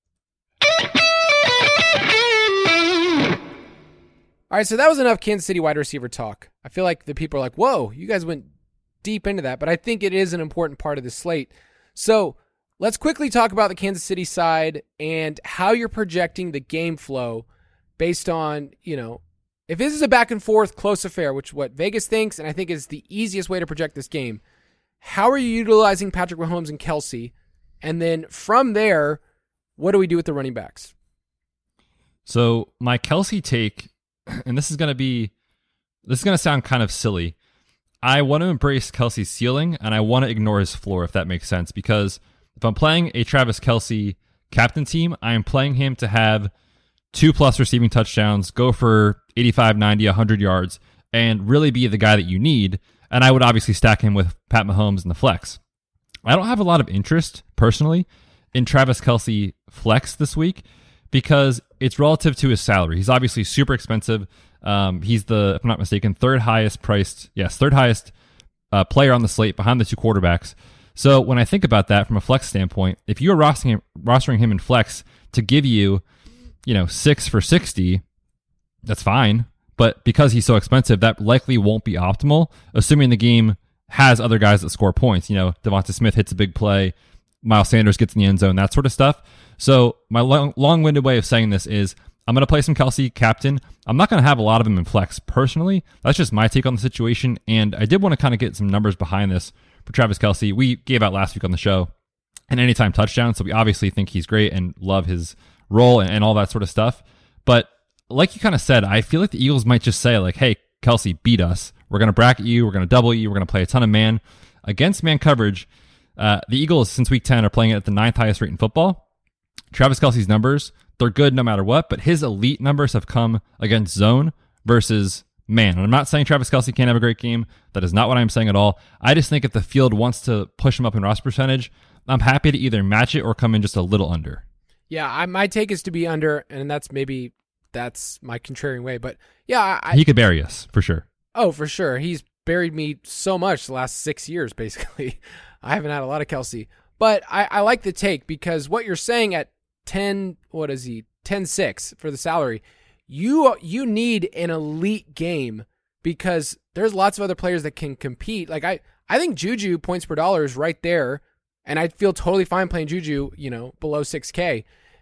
All right, so that was enough Kansas City wide receiver talk. I feel like the people are like, whoa, you guys went deep into that, but I think it is an important part of the slate. So let's quickly talk about the Kansas City side and how you're projecting the game flow based on, you know, if this is a back and forth close affair, which what Vegas thinks, and I think is the easiest way to project this game, how are you utilizing Patrick Mahomes and Kelsey? And then from there, what do we do with the running backs? So my Kelsey take, and this is going to be, this is going to sound kind of silly. I want to embrace Kelsey's ceiling, and I want to ignore his floor, if that makes sense, because if I'm playing a Travis Kelce captain team, I am playing him to have two plus receiving touchdowns, go for eighty-five, ninety, one hundred yards, and really be the guy that you need. And I would obviously stack him with Pat Mahomes in the flex. I don't have a lot of interest, personally, in Travis Kelce flex this week because it's relative to his salary. He's obviously super expensive. Um, he's the, if I'm not mistaken, third highest priced, yes, third highest uh, player on the slate behind the two quarterbacks. So when I think about that from a flex standpoint, if you're rostering him, rostering him in flex to give you, you know, six for sixty, that's fine. But because he's so expensive, that likely won't be optimal, assuming the game has other guys that score points. You know, Devonta Smith hits a big play, Miles Sanders gets in the end zone, that sort of stuff. So my long, long-winded way of saying this is I'm going to play some Kelsey captain. I'm not going to have a lot of him in flex personally. That's just my take on the situation. And I did want to kind of get some numbers behind this for Travis Kelce. We gave out last week on the show an anytime touchdown. So we obviously think he's great and love his role and, and all that sort of stuff. But like you kind of said, I feel like the Eagles might just say like, hey, Kelce, beat us. We're going to bracket you. We're going to double you. We're going to play a ton of man. Against man coverage, uh, the Eagles since week ten are playing at the ninth highest rate in football. Travis Kelce's numbers, they're good no matter what, but his elite numbers have come against zone versus man. And I'm not saying Travis Kelce can't have a great game. That is not what I'm saying at all. I just think if the field wants to push him up in roster percentage, I'm happy to either match it or come in just a little under. Yeah, I, my take is to be under, and that's maybe that's my contrarian way. But yeah, I, he could bury us for sure. Oh, for sure. He's buried me so much the last six years, basically. I haven't had a lot of Kelce. But I, I like the take because what you're saying at ten, what is he, ten six for the salary, you you need an elite game because there's lots of other players that can compete. Like I, I think Juju points per dollar is right there, and I'd feel totally fine playing Juju, you know, below six K.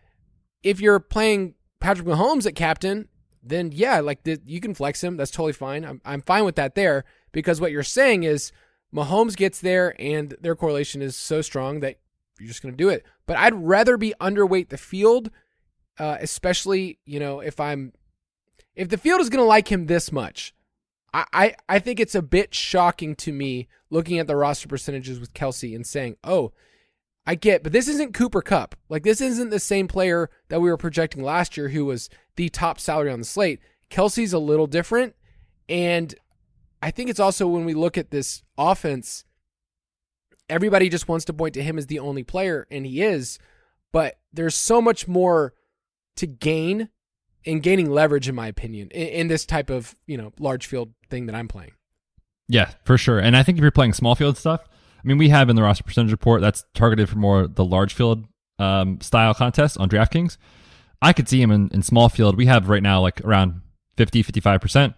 If you're playing Patrick Mahomes at captain, then yeah, like the, you can flex him. That's totally fine. I'm I'm fine with that there because what you're saying is Mahomes gets there and their correlation is so strong that you're just going to do it. But I'd rather be underweight the field, uh, especially, you know, if I'm, if the field is going to like him this much, I, I, I think it's a bit shocking to me looking at the roster percentages with Kelce and saying, oh, I get, but this isn't Cooper Kupp. Like this isn't the same player that we were projecting last year who was the top salary on the slate. Kelce's a little different. And I think it's also when we look at this offense, everybody just wants to point to him as the only player, and he is, but there's so much more to gain in gaining leverage, in my opinion, in, in this type of, you know, large field thing that I'm playing. Yeah, for sure. And I think if you're playing small field stuff, I mean, we have in the roster percentage report that's targeted for more the large field um, style contests on DraftKings. I could see him in, in small field. We have right now like around fifty, fifty-five percent.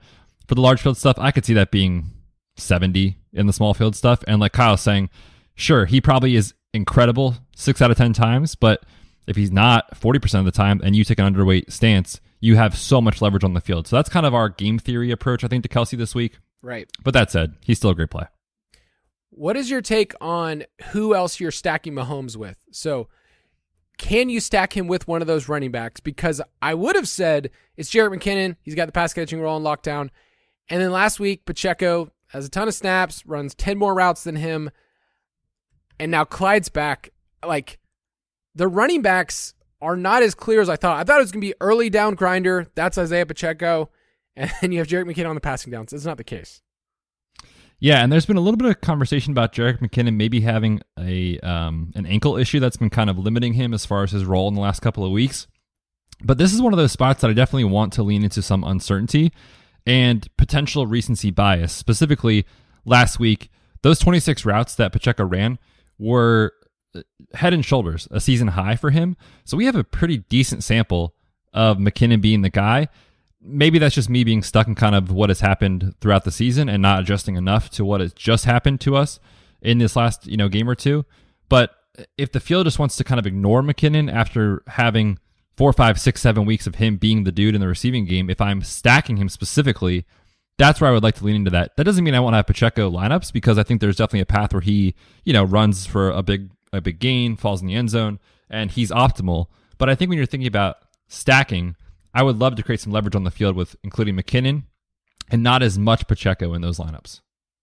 for the large field stuff, I could see that being seventy in the small field stuff. And like Kyle's saying, sure, he probably is incredible six out of ten times, but if he's not forty percent of the time and you take an underweight stance, you have so much leverage on the field. So that's kind of our game theory approach, I think, to Kelce this week. Right. But that said, he's still a great play. What is your take on who else you're stacking Mahomes with? So can you stack him with one of those running backs? Because I would have said it's Jerick McKinnon. He's got the pass catching role in lockdown. And then last week, Pacheco has a ton of snaps, runs ten more routes than him. And now Clyde's back. Like, the running backs are not as clear as I thought. I thought it was going to be early down grinder. That's Isaiah Pacheco. And then you have Jerick McKinnon on the passing downs. It's not the case. Yeah, and there's been a little bit of conversation about Jerick McKinnon maybe having a um, an ankle issue that's been kind of limiting him as far as his role in the last couple of weeks. But this is one of those spots that I definitely want to lean into some uncertainty and potential recency bias. Specifically, last week, those twenty-six routes that Pacheco ran were head and shoulders a season high for him. So we have a pretty decent sample of McKinnon being the guy. Maybe that's just me being stuck in kind of what has happened throughout the season and not adjusting enough to what has just happened to us in this last, you know, game or two. But if the field just wants to kind of ignore McKinnon after having four, five, six, seven weeks of him being the dude in the receiving game, if I'm stacking him specifically, that's where I would like to lean into that. That doesn't mean I want to have Pacheco lineups, because I think there's definitely a path where he, you know, runs for a big, a big gain, falls in the end zone, and he's optimal. But I think when you're thinking about stacking, I would love to create some leverage on the field with including McKinnon and not as much Pacheco in those lineups.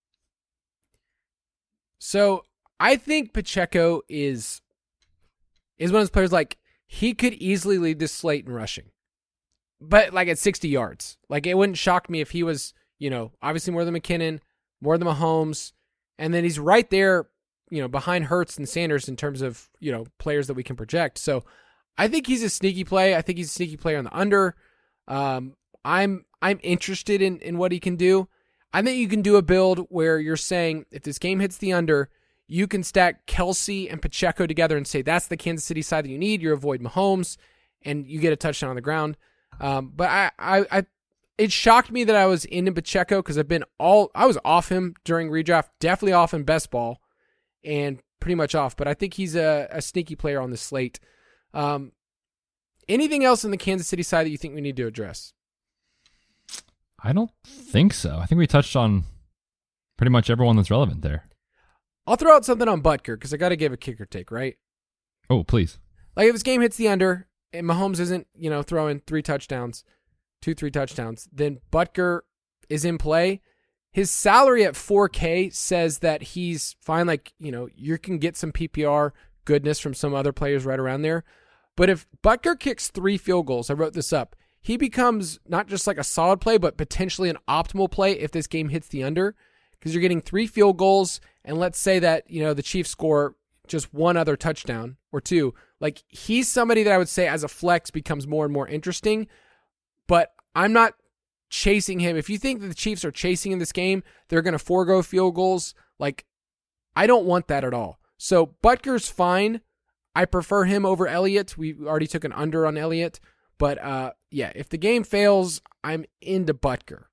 So I think Pacheco is is one of those players, like, he could easily lead this slate in rushing, but like at sixty yards. Like, it wouldn't shock me if he was, you know, obviously more than McKinnon, more than Mahomes, and then he's right there, you know, behind Hurts and Sanders in terms of, you know, players that we can project. So I think he's a sneaky play. I think he's a sneaky player on the under. Um, I'm I'm interested in, in what he can do. I think you can do a build where you're saying if this game hits the under, you can stack Kelce and Pacheco together and say that's the Kansas City side that you need. You avoid Mahomes, and you get a touchdown on the ground. Um, but I, I, I, it shocked me that I was into Pacheco because I've been all I was off him during redraft, definitely off in best ball, and pretty much off. But I think he's a, a sneaky player on the slate. Um, anything else in the Kansas City side that you think we need to address? I don't think so. I think we touched on pretty much everyone that's relevant there. I'll throw out something on Butker because I got to give a kicker take, right? Oh, please. Like, if this game hits the under and Mahomes isn't, you know, throwing three touchdowns, two, three touchdowns, then Butker is in play. His salary at four K says that he's fine. Like, you know, you can get some P P R goodness from some other players right around there. But if Butker kicks three field goals, I wrote this up, he becomes not just like a solid play, but potentially an optimal play if this game hits the under, because you're getting three field goals, and let's say that, you know, the Chiefs score just one other touchdown or two. Like, he's somebody that I would say as a flex becomes more and more interesting, but I'm not chasing him. If you think that the Chiefs are chasing in this game, they're going to forego field goals. Like, I don't want that at all. So Butker's fine. I prefer him over Elliott. We already took an under on Elliott. But, uh, yeah, if the game fails, I'm into Butker.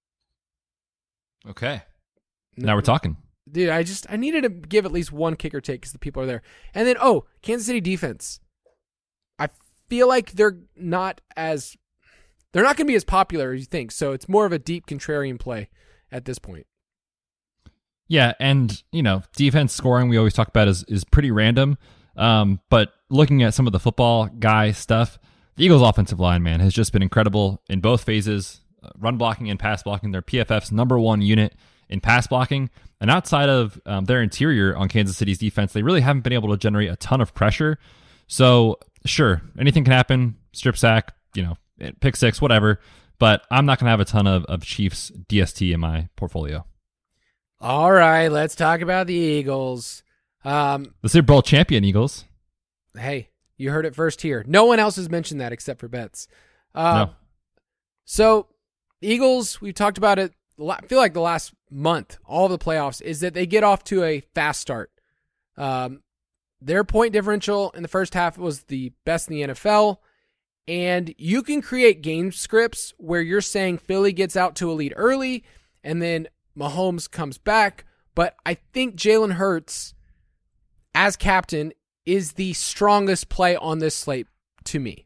Okay. Now we're talking. Dude, I just, I needed to give at least one kicker take because the people are there. And then, oh, Kansas City defense. I feel like they're not as, they're not going to be as popular as you think. So it's more of a deep contrarian play at this point. Yeah, and, you know, defense scoring we always talk about is, is pretty random. Um, but looking at some of the football guy stuff, the Eagles' offensive line, man, has just been incredible in both phases, uh, run blocking and pass blocking. They're P F F's number one unit in pass blocking. And outside of um, their interior on Kansas City's defense, they really haven't been able to generate a ton of pressure. So, sure, anything can happen. Strip sack, you know, pick six, whatever. But I'm not going to have a ton of, of Chiefs D S T in my portfolio. All right, let's talk about the Eagles. Um, the Super Bowl champion Eagles. Hey, you heard it first here. No one else has mentioned that except for Betts. Uh, no. So, Eagles, we've talked about it, I feel like the last month, all of the playoffs, is that they get off to a fast start. Um, their point differential in the first half was the best in the N F L, and you can create game scripts where you're saying Philly gets out to a lead early, and then Mahomes comes back. But I think Jalen Hurts, as captain, is the strongest play on this slate to me.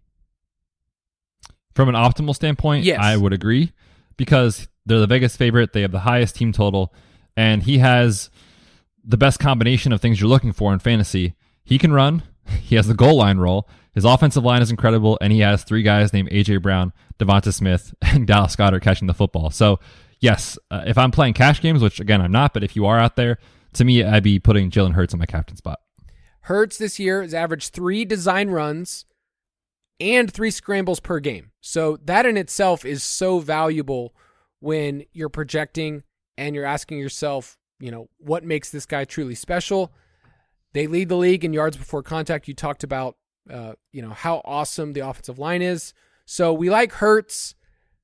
From an optimal standpoint, yes. I would agree, because they're the biggest favorite. They have the highest team total, and he has the best combination of things you're looking for in fantasy. He can run. He has the goal line role. His offensive line is incredible, and he has three guys named A J Brown, Devonta Smith, and Dallas Goedert catching the football. So, yes, uh, if I'm playing cash games, which, again, I'm not, but if you are out there, to me, I'd be putting Jalen Hurts in my captain spot. Hurts this year has averaged three design runs and three scrambles per game. So that in itself is so valuable when you're projecting and you're asking yourself, you know, what makes this guy truly special? They lead the league in yards before contact. You talked about, uh, you know, how awesome the offensive line is. So we like Hurts.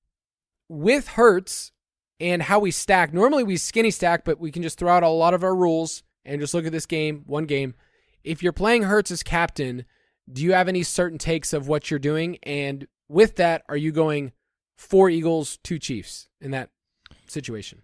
With Hurts and how we stack, normally we skinny stack, but we can just throw out a lot of our rules and just look at this game, one game. If you're playing Hurts as captain, do you have any certain takes of what you're doing? And with that, are you going four Eagles, two Chiefs in that situation?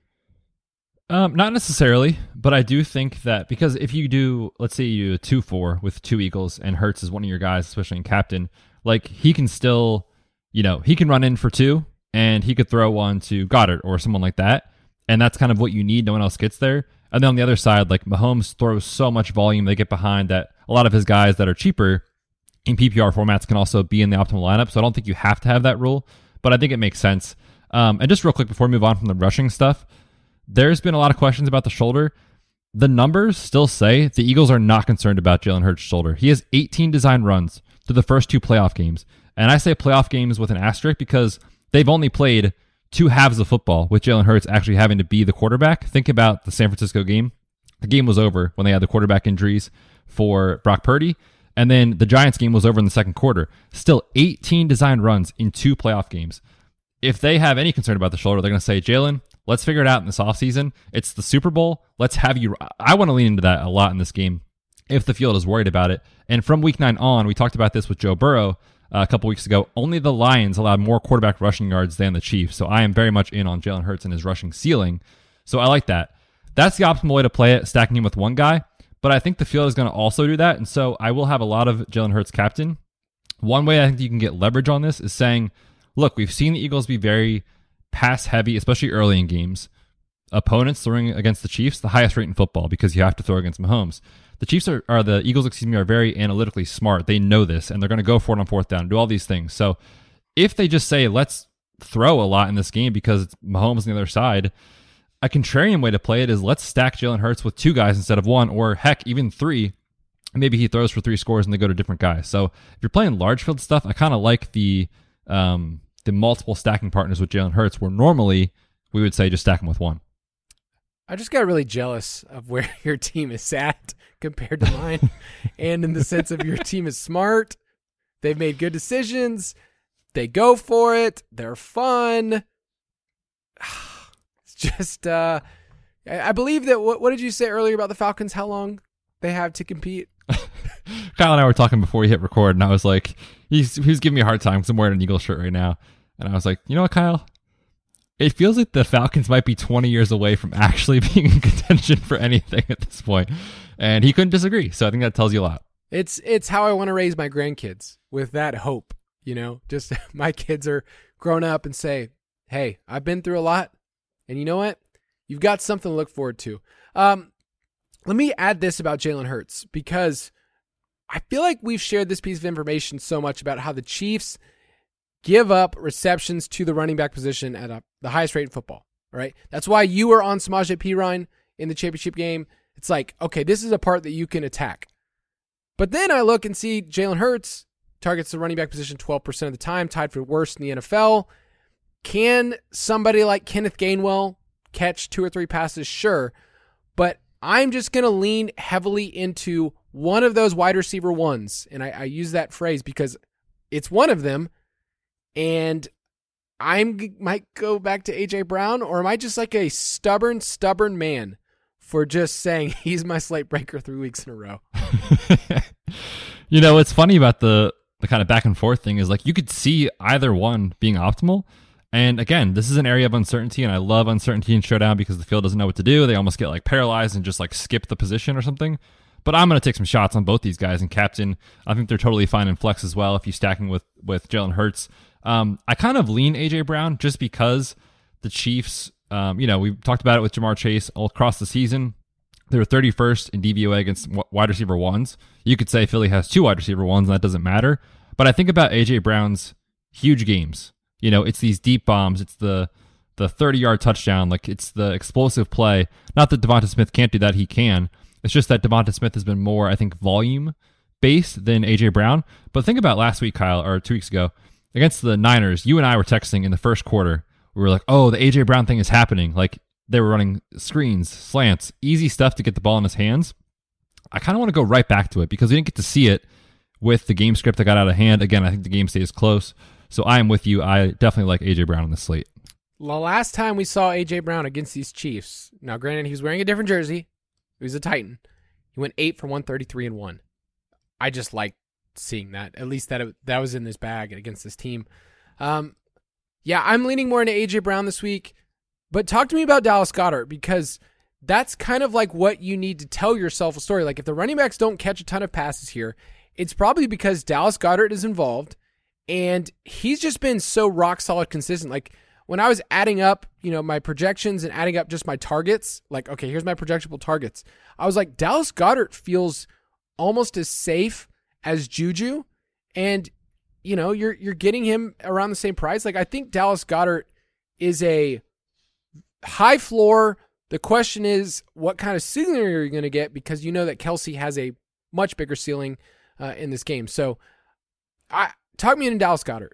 Um, not necessarily, but I do think that, because if you do, let's say you do a two four with two Eagles and Hurts is one of your guys, especially in captain, like he can still, you know, he can run in for two and he could throw one to Goddard or someone like that. And that's kind of what you need. No one else gets there. And then on the other side, like Mahomes throws so much volume, they get behind that a lot of his guys that are cheaper in P P R formats can also be in the optimal lineup. So I don't think you have to have that rule, but I think it makes sense. Um, and just real quick before we move on from the rushing stuff, there's been a lot of questions about the shoulder. The numbers still say the Eagles are not concerned about Jalen Hurts' shoulder. He has eighteen design runs through the first two playoff games. And I say playoff games with an asterisk because they've only played two halves of football with Jalen Hurts actually having to be the quarterback. Think about the San Francisco game. The game was over when they had the quarterback injuries for Brock Purdy. And then the Giants game was over in the second quarter. Still eighteen design runs in two playoff games. If they have any concern about the shoulder, they're going to say, Jalen, let's figure it out in this offseason. It's the Super Bowl. Let's have you. I want to lean into that a lot in this game if the field is worried about it. And from week nine on, we talked about this with Joe Burrow uh, a couple weeks ago. Only the Lions allowed more quarterback rushing yards than the Chiefs. So I am very much in on Jalen Hurts and his rushing ceiling. So I like that. That's the optimal way to play it, stacking him with one guy. But I think the field is going to also do that. And so I will have a lot of Jalen Hurts captain. One way I think you can get leverage on this is saying, look, we've seen the Eagles be very pass heavy, especially early in games. Opponents throwing against the Chiefs, the highest rate in football because you have to throw against Mahomes. The Chiefs are, are the Eagles, excuse me, are very analytically smart. They know this and they're going to go for it on fourth down and do all these things. So if they just say, let's throw a lot in this game because it's Mahomes on the other side, a contrarian way to play it is let's stack Jalen Hurts with two guys instead of one, or heck, even three. Maybe he throws for three scores and they go to different guys. So if you're playing large field stuff, I kind of like the um, the multiple stacking partners with Jalen Hurts, where normally we would say just stack him with one. I just got really jealous of where your team is at compared to mine. And in the sense of your team is smart. They've made good decisions. They go for it. They're fun. It's just, uh, I believe that, what, what did you say earlier about the Falcons? How long they have to compete? Kyle and I were talking before we hit record, and I was like, he's, he was giving me a hard time because I'm wearing an Eagle shirt right now. And I was like, you know what, Kyle? It feels like the Falcons might be twenty years away from actually being in contention for anything at this point. And he couldn't disagree. So I think that tells you a lot. It's it's how I want to raise my grandkids, with that hope. You know, just my kids are grown up and say, hey, I've been through a lot. And you know what? You've got something to look forward to. Um, let me add this about Jalen Hurts, because I feel like we've shared this piece of information so much about how the Chiefs give up receptions to the running back position at a, the highest rate in football, right? That's why you were on Samaje Perine in the championship game. It's like, okay, this is a part that you can attack. But then I look and see Jalen Hurts targets the running back position twelve percent of the time, tied for worst in the N F L. Can somebody like Kenneth Gainwell catch two or three passes? Sure. But I'm just going to lean heavily into one of those wide receiver ones. And I, I use that phrase because it's one of them. And I might go back to A J Brown, or am I just like a stubborn, stubborn man for just saying he's my slate breaker three weeks in a row? You know, what's funny about the, the kind of back and forth thing is like you could see either one being optimal. And again, this is an area of uncertainty, and I love uncertainty in Showdown because the field doesn't know what to do. They almost get like paralyzed and just like skip the position or something. But I'm going to take some shots on both these guys. And captain, I think they're totally fine in flex as well if you stacking with, with Jalen Hurts. Um, I kind of lean A J Brown just because the Chiefs, um, you know, we've talked about it with Jamar Chase all across the season. They were thirty-first in D V O A against wide receiver ones. You could say Philly has two wide receiver ones, and that doesn't matter. But I think about A J Brown's huge games. You know, it's these deep bombs. It's the the thirty-yard touchdown. Like, it's the explosive play. Not that Devonta Smith can't do that. He can. It's just that Devonta Smith has been more, I think, volume-based than A J Brown. But think about last week, Kyle, or two weeks ago, against the Niners, you and I were texting in the first quarter. We were like, oh, the A J Brown thing is happening. Like, they were running screens, slants, easy stuff to get the ball in his hands. I kind of want to go right back to it because we didn't get to see it with the game script that got out of hand. Again, I think the game stays close. So I am with you. I definitely like A J Brown on the slate. The last time we saw A J Brown against these Chiefs, now granted, he was wearing a different jersey. He was a Titan. He went eight for one thirty-three and one. I just like seeing that. At least that it, that was in this bag against this team. Um, yeah, I'm leaning more into A J Brown this week. But talk to me about Dallas Goedert, because that's kind of like what you need to tell yourself a story. Like, if the running backs don't catch a ton of passes here, it's probably because Dallas Goedert is involved, and he's just been so rock solid consistent. Like, when I was adding up, you know, my projections and adding up just my targets, like, okay, here's my projectable targets. I was like, Dallas Goedert feels almost as safe as Juju, and you know, you're you're getting him around the same price. Like, I think Dallas Goedert is a high floor. The question is, what kind of ceiling are you going to get? Because you know that Kelsey has a much bigger ceiling uh, in this game. So, I talk me into Dallas Goedert.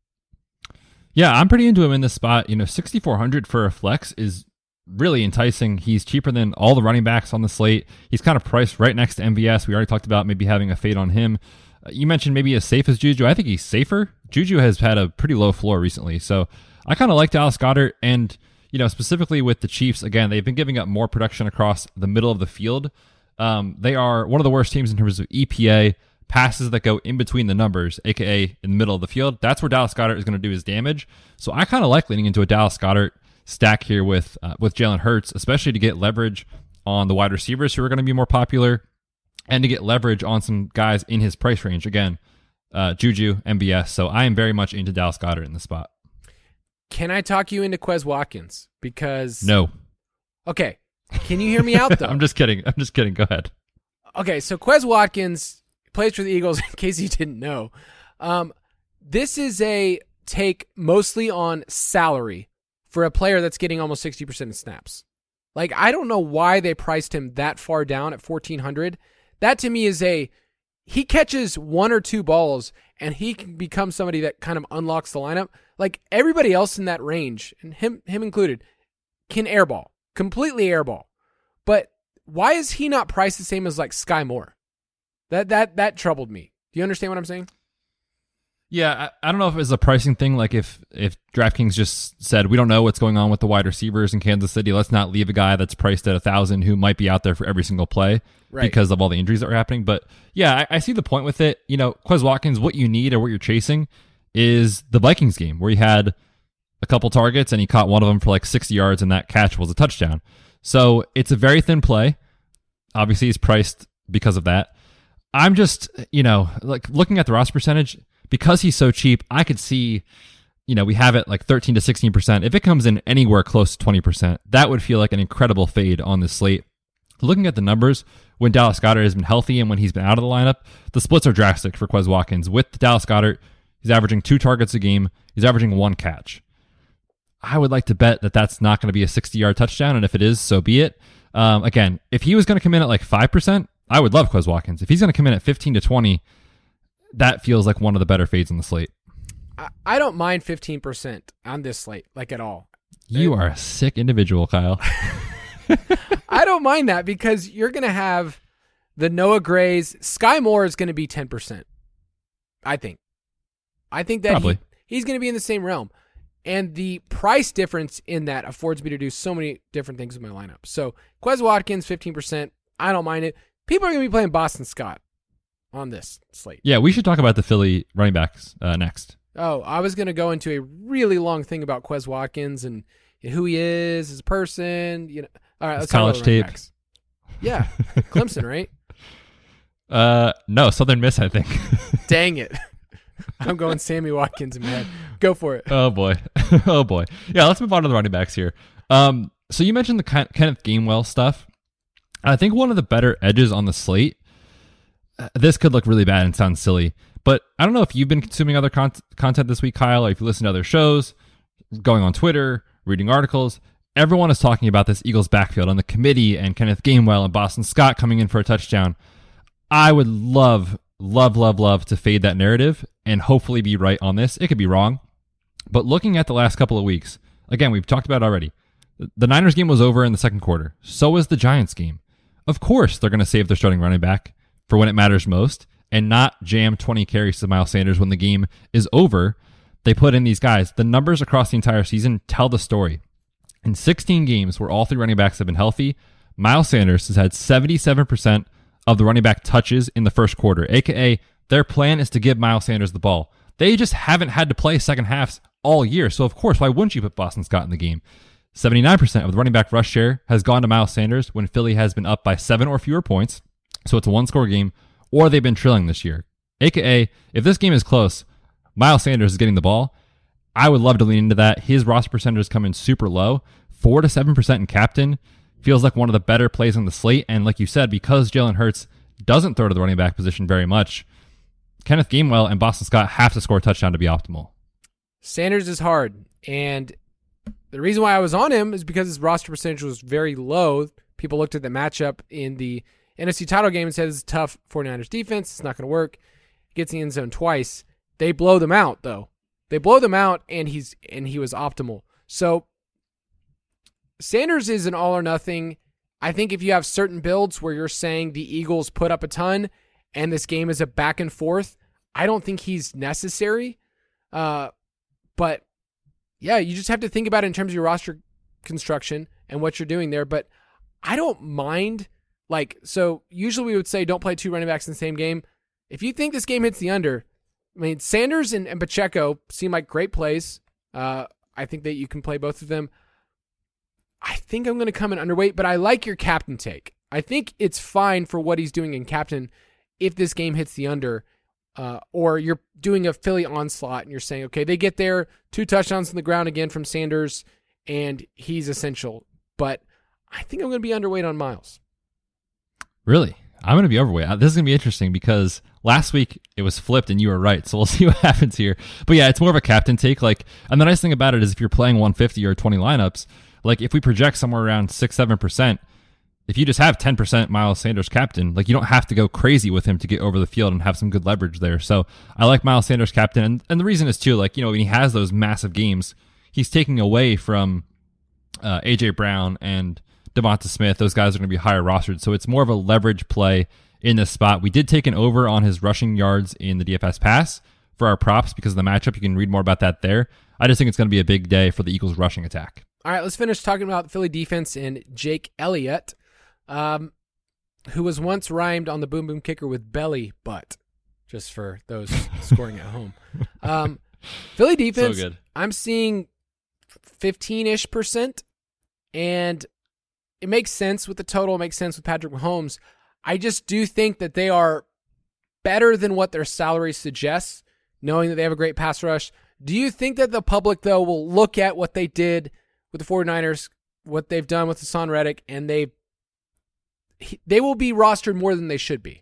Yeah, I'm pretty into him in this spot. You know, sixty-four hundred for a flex is really enticing. He's cheaper than all the running backs on the slate. He's kind of priced right next to M V S. We already talked about maybe having a fade on him. Uh, you mentioned maybe as safe as Juju. I think he's safer. Juju has had a pretty low floor recently. So I kind of like Dallas Goedert. And, you know, specifically with the Chiefs, again, they've been giving up more production across the middle of the field. Um, they are one of the worst teams in terms of E P A. Passes that go in between the numbers, aka in the middle of the field. That's where Dallas Goedert is going to do his damage. So I kind of like leaning into a Dallas Goedert stack here with uh, with Jalen Hurts, especially to get leverage on the wide receivers who are going to be more popular, and to get leverage on some guys in his price range. Again, uh, Juju, M B S. So I am very much into Dallas Goedert in the spot. Can I talk you into Quez Watkins? Because no. Okay. Can you hear me out though? I'm just kidding. I'm just kidding. Go ahead. Okay, so Quez Watkins plays for the Eagles, in case you didn't know. Um, this is a take mostly on salary for a player that's getting almost sixty percent of snaps. Like, I don't know why they priced him that far down at fourteen hundred. That to me is a, he catches one or two balls and he can become somebody that kind of unlocks the lineup. Like, everybody else in that range, and him him included, can airball, completely airball. But why is he not priced the same as like Sky Moore? That that that troubled me. Do you understand what I'm saying? Yeah, I, I don't know if it was a pricing thing. Like if if DraftKings just said, we don't know what's going on with the wide receivers in Kansas City, let's not leave a guy that's priced at a thousand who might be out there for every single play right. because of all the injuries that are happening. But yeah, I, I see the point with it. You know, Quez Watkins, what you need or what you're chasing is the Vikings game where he had a couple targets and he caught one of them for like sixty yards and that catch was a touchdown. So it's a very thin play. Obviously, he's priced because of that. I'm just, you know, like looking at the roster percentage, because he's so cheap, I could see, you know, we have it like thirteen to sixteen percent. If it comes in anywhere close to twenty percent, that would feel like an incredible fade on this slate. Looking at the numbers, when Dallas Goedert has been healthy and when he's been out of the lineup, the splits are drastic for Quez Watkins. With Dallas Goedert, he's averaging two targets a game. He's averaging one catch. I would like to bet that that's not going to be a sixty-yard touchdown, and if it is, so be it. Um, again, if he was going to come in at like five percent, I would love Quez Watkins. If he's going to come in at fifteen to twenty, that feels like one of the better fades on the slate. I, I don't mind fifteen percent on this slate, like at all. You it, are a sick individual, Kyle. I don't mind that because you're going to have the Noah Grays. Sky Moore is going to be ten percent, I think. I think that he, he's going to be in the same realm. And the price difference in that affords me to do so many different things with my lineup. So Quez Watkins, fifteen percent. I don't mind it. People are going to be playing Boston Scott on this slate. Yeah, we should talk about the Philly running backs uh, next. Oh, I was going to go into a really long thing about Quez Watkins and who he is as a person. You know, all right, His let's talk college about running tape. backs. Yeah, Clemson, right? Uh, no, Southern Miss, I think. Dang it. I'm going Sammy Watkins in my head. Go for it. Oh boy. Oh boy. Yeah, let's move on to the running backs here. Um, so you mentioned the Ken- Kenneth Gainwell stuff. I think one of the better edges on the slate, uh, this could look really bad and sound silly, but I don't know if you've been consuming other con- content this week, Kyle, or if you listen to other shows, going on Twitter, reading articles. Everyone is talking about this Eagles backfield on the committee and Kenneth Gainwell and Boston Scott coming in for a touchdown. I would love, love, love, love to fade that narrative and hopefully be right on this. It could be wrong. But looking at the last couple of weeks, again, we've talked about it already. The Niners game was over in the second quarter. So was the Giants game. Of course, they're going to save their starting running back for when it matters most and not jam twenty carries to Miles Sanders when the game is over. They put in these guys. The numbers across the entire season tell the story. In sixteen games where all three running backs have been healthy, Miles Sanders has had seventy-seven percent of the running back touches in the first quarter, aka their plan is to give Miles Sanders the ball. They just haven't had to play second halves all year, so of course, why wouldn't you put Boston Scott in the game? seventy-nine percent of the running back rush share has gone to Miles Sanders when Philly has been up by seven or fewer points, so it's a one-score game, or they've been trailing this year. A K A, if this game is close, Miles Sanders is getting the ball. I would love to lean into that. His roster percentages come in super low, four to seven percent in captain. Feels like one of the better plays on the slate, and like you said, because Jalen Hurts doesn't throw to the running back position very much, Kenneth Gainwell and Boston Scott have to score a touchdown to be optimal. Sanders is hard, and the reason why I was on him is because his roster percentage was very low. People looked at the matchup in the N F C title game and said it's a tough 49ers defense. It's not going to work. Gets in the end zone twice. They blow them out, though. They blow them out, and he's and he was optimal. So Sanders is an all or nothing. I think if you have certain builds where you're saying the Eagles put up a ton and this game is a back and forth, I don't think he's necessary. Uh, but yeah, you just have to think about it in terms of your roster construction and what you're doing there. But I don't mind, like, so usually we would say don't play two running backs in the same game. If you think this game hits the under, I mean, Sanders and, and Pacheco seem like great plays. Uh, I think that you can play both of them. I think I'm going to come in underweight, but I like your captain take. I think it's fine for what he's doing in captain if this game hits the under, uh, or you're doing a Philly onslaught and you're saying, okay, they get there, two touchdowns on the ground again from Sanders, and he's essential. But I think I'm going to be underweight on Miles. Really? I'm going to be overweight. This is going to be interesting because last week it was flipped and you were right. So we'll see what happens here. But yeah, it's more of a captain take. Like, and the nice thing about it is if you're playing one fifty or twenty lineups, like if we project somewhere around six, seven percent, if you just have ten percent Miles Sanders captain, like you don't have to go crazy with him to get over the field and have some good leverage there. So I like Miles Sanders captain. And, and the reason is too, like, you know, when he has those massive games, he's taking away from uh, A J Brown and Devonta Smith. Those guys are going to be higher rostered. So it's more of a leverage play in this spot. We did take an over on his rushing yards in the D F S pass for our props because of the matchup. You can read more about that there. I just think it's going to be a big day for the Eagles rushing attack. All right, let's finish talking about the Philly defense and Jake Elliott, um, who was once rhymed on the Boom Boom Kicker with belly butt, just for those scoring at home. Um, Philly defense, so good. I'm seeing fifteen-ish percent, and it makes sense with the total. It makes sense with Patrick Mahomes. I just do think that they are better than what their salary suggests, knowing that they have a great pass rush. Do you think that the public, though, will look at what they did with the 49ers, what they've done with Hassan Reddick, and they they will be rostered more than they should be?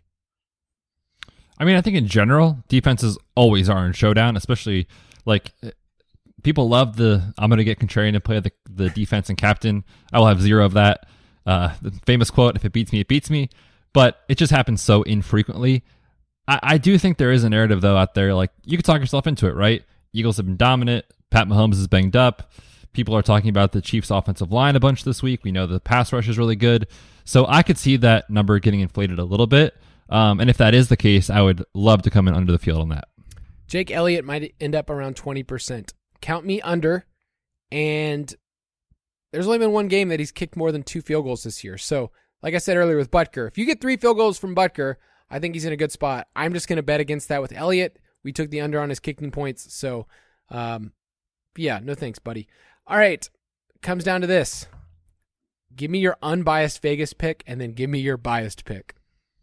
I mean, I think in general, defenses always are in showdown, especially like people love the I'm going to get contrarian and play the, the defense and captain. I will have zero of that. Uh, the famous quote, if it beats me, it beats me. But it just happens so infrequently. I, I do think there is a narrative, though, out there. Like, you could talk yourself into it, right? Eagles have been dominant. Pat Mahomes is banged up. People are talking about the Chiefs' offensive line a bunch this week. We know the pass rush is really good. So I could see that number getting inflated a little bit. Um, and if that is the case, I would love to come in under the field on that. Jake Elliott might end up around twenty percent. Count me under. And there's only been one game that he's kicked more than two field goals this year. So, like I said earlier with Butker, if you get three field goals from Butker, I think he's in a good spot. I'm just going to bet against that with Elliott. We took the under on his kicking points. So, um, yeah, no thanks, buddy. All right. Comes down to this. Give me your unbiased Vegas pick and then give me your biased pick.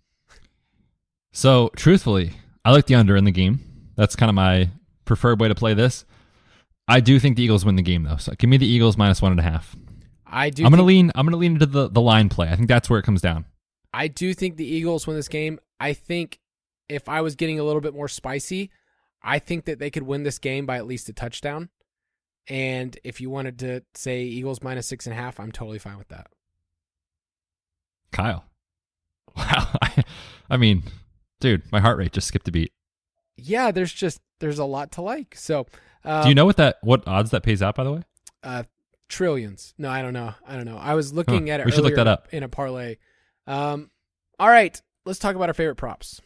So, truthfully, I like the under in the game. That's kind of my preferred way to play this. I do think the Eagles win the game, though. So give me the Eagles minus one and a half. I do. I'm gonna think, lean. I'm gonna lean into the, the line play. I think that's where it comes down. I do think the Eagles win this game. I think if I was getting a little bit more spicy, I think that they could win this game by at least a touchdown. And if you wanted to say Eagles minus six and a half, I'm totally fine with that. Kyle, wow. I, I mean, dude, my heart rate just skipped a beat. Yeah, there's just there's a lot to like. So, um, do you know what that what odds that pays out, by the way? Uh, trillions. No, I don't know. I don't know. I was looking huh. at it. We should look that up in a parlay. Um, all right, let's talk about our favorite props.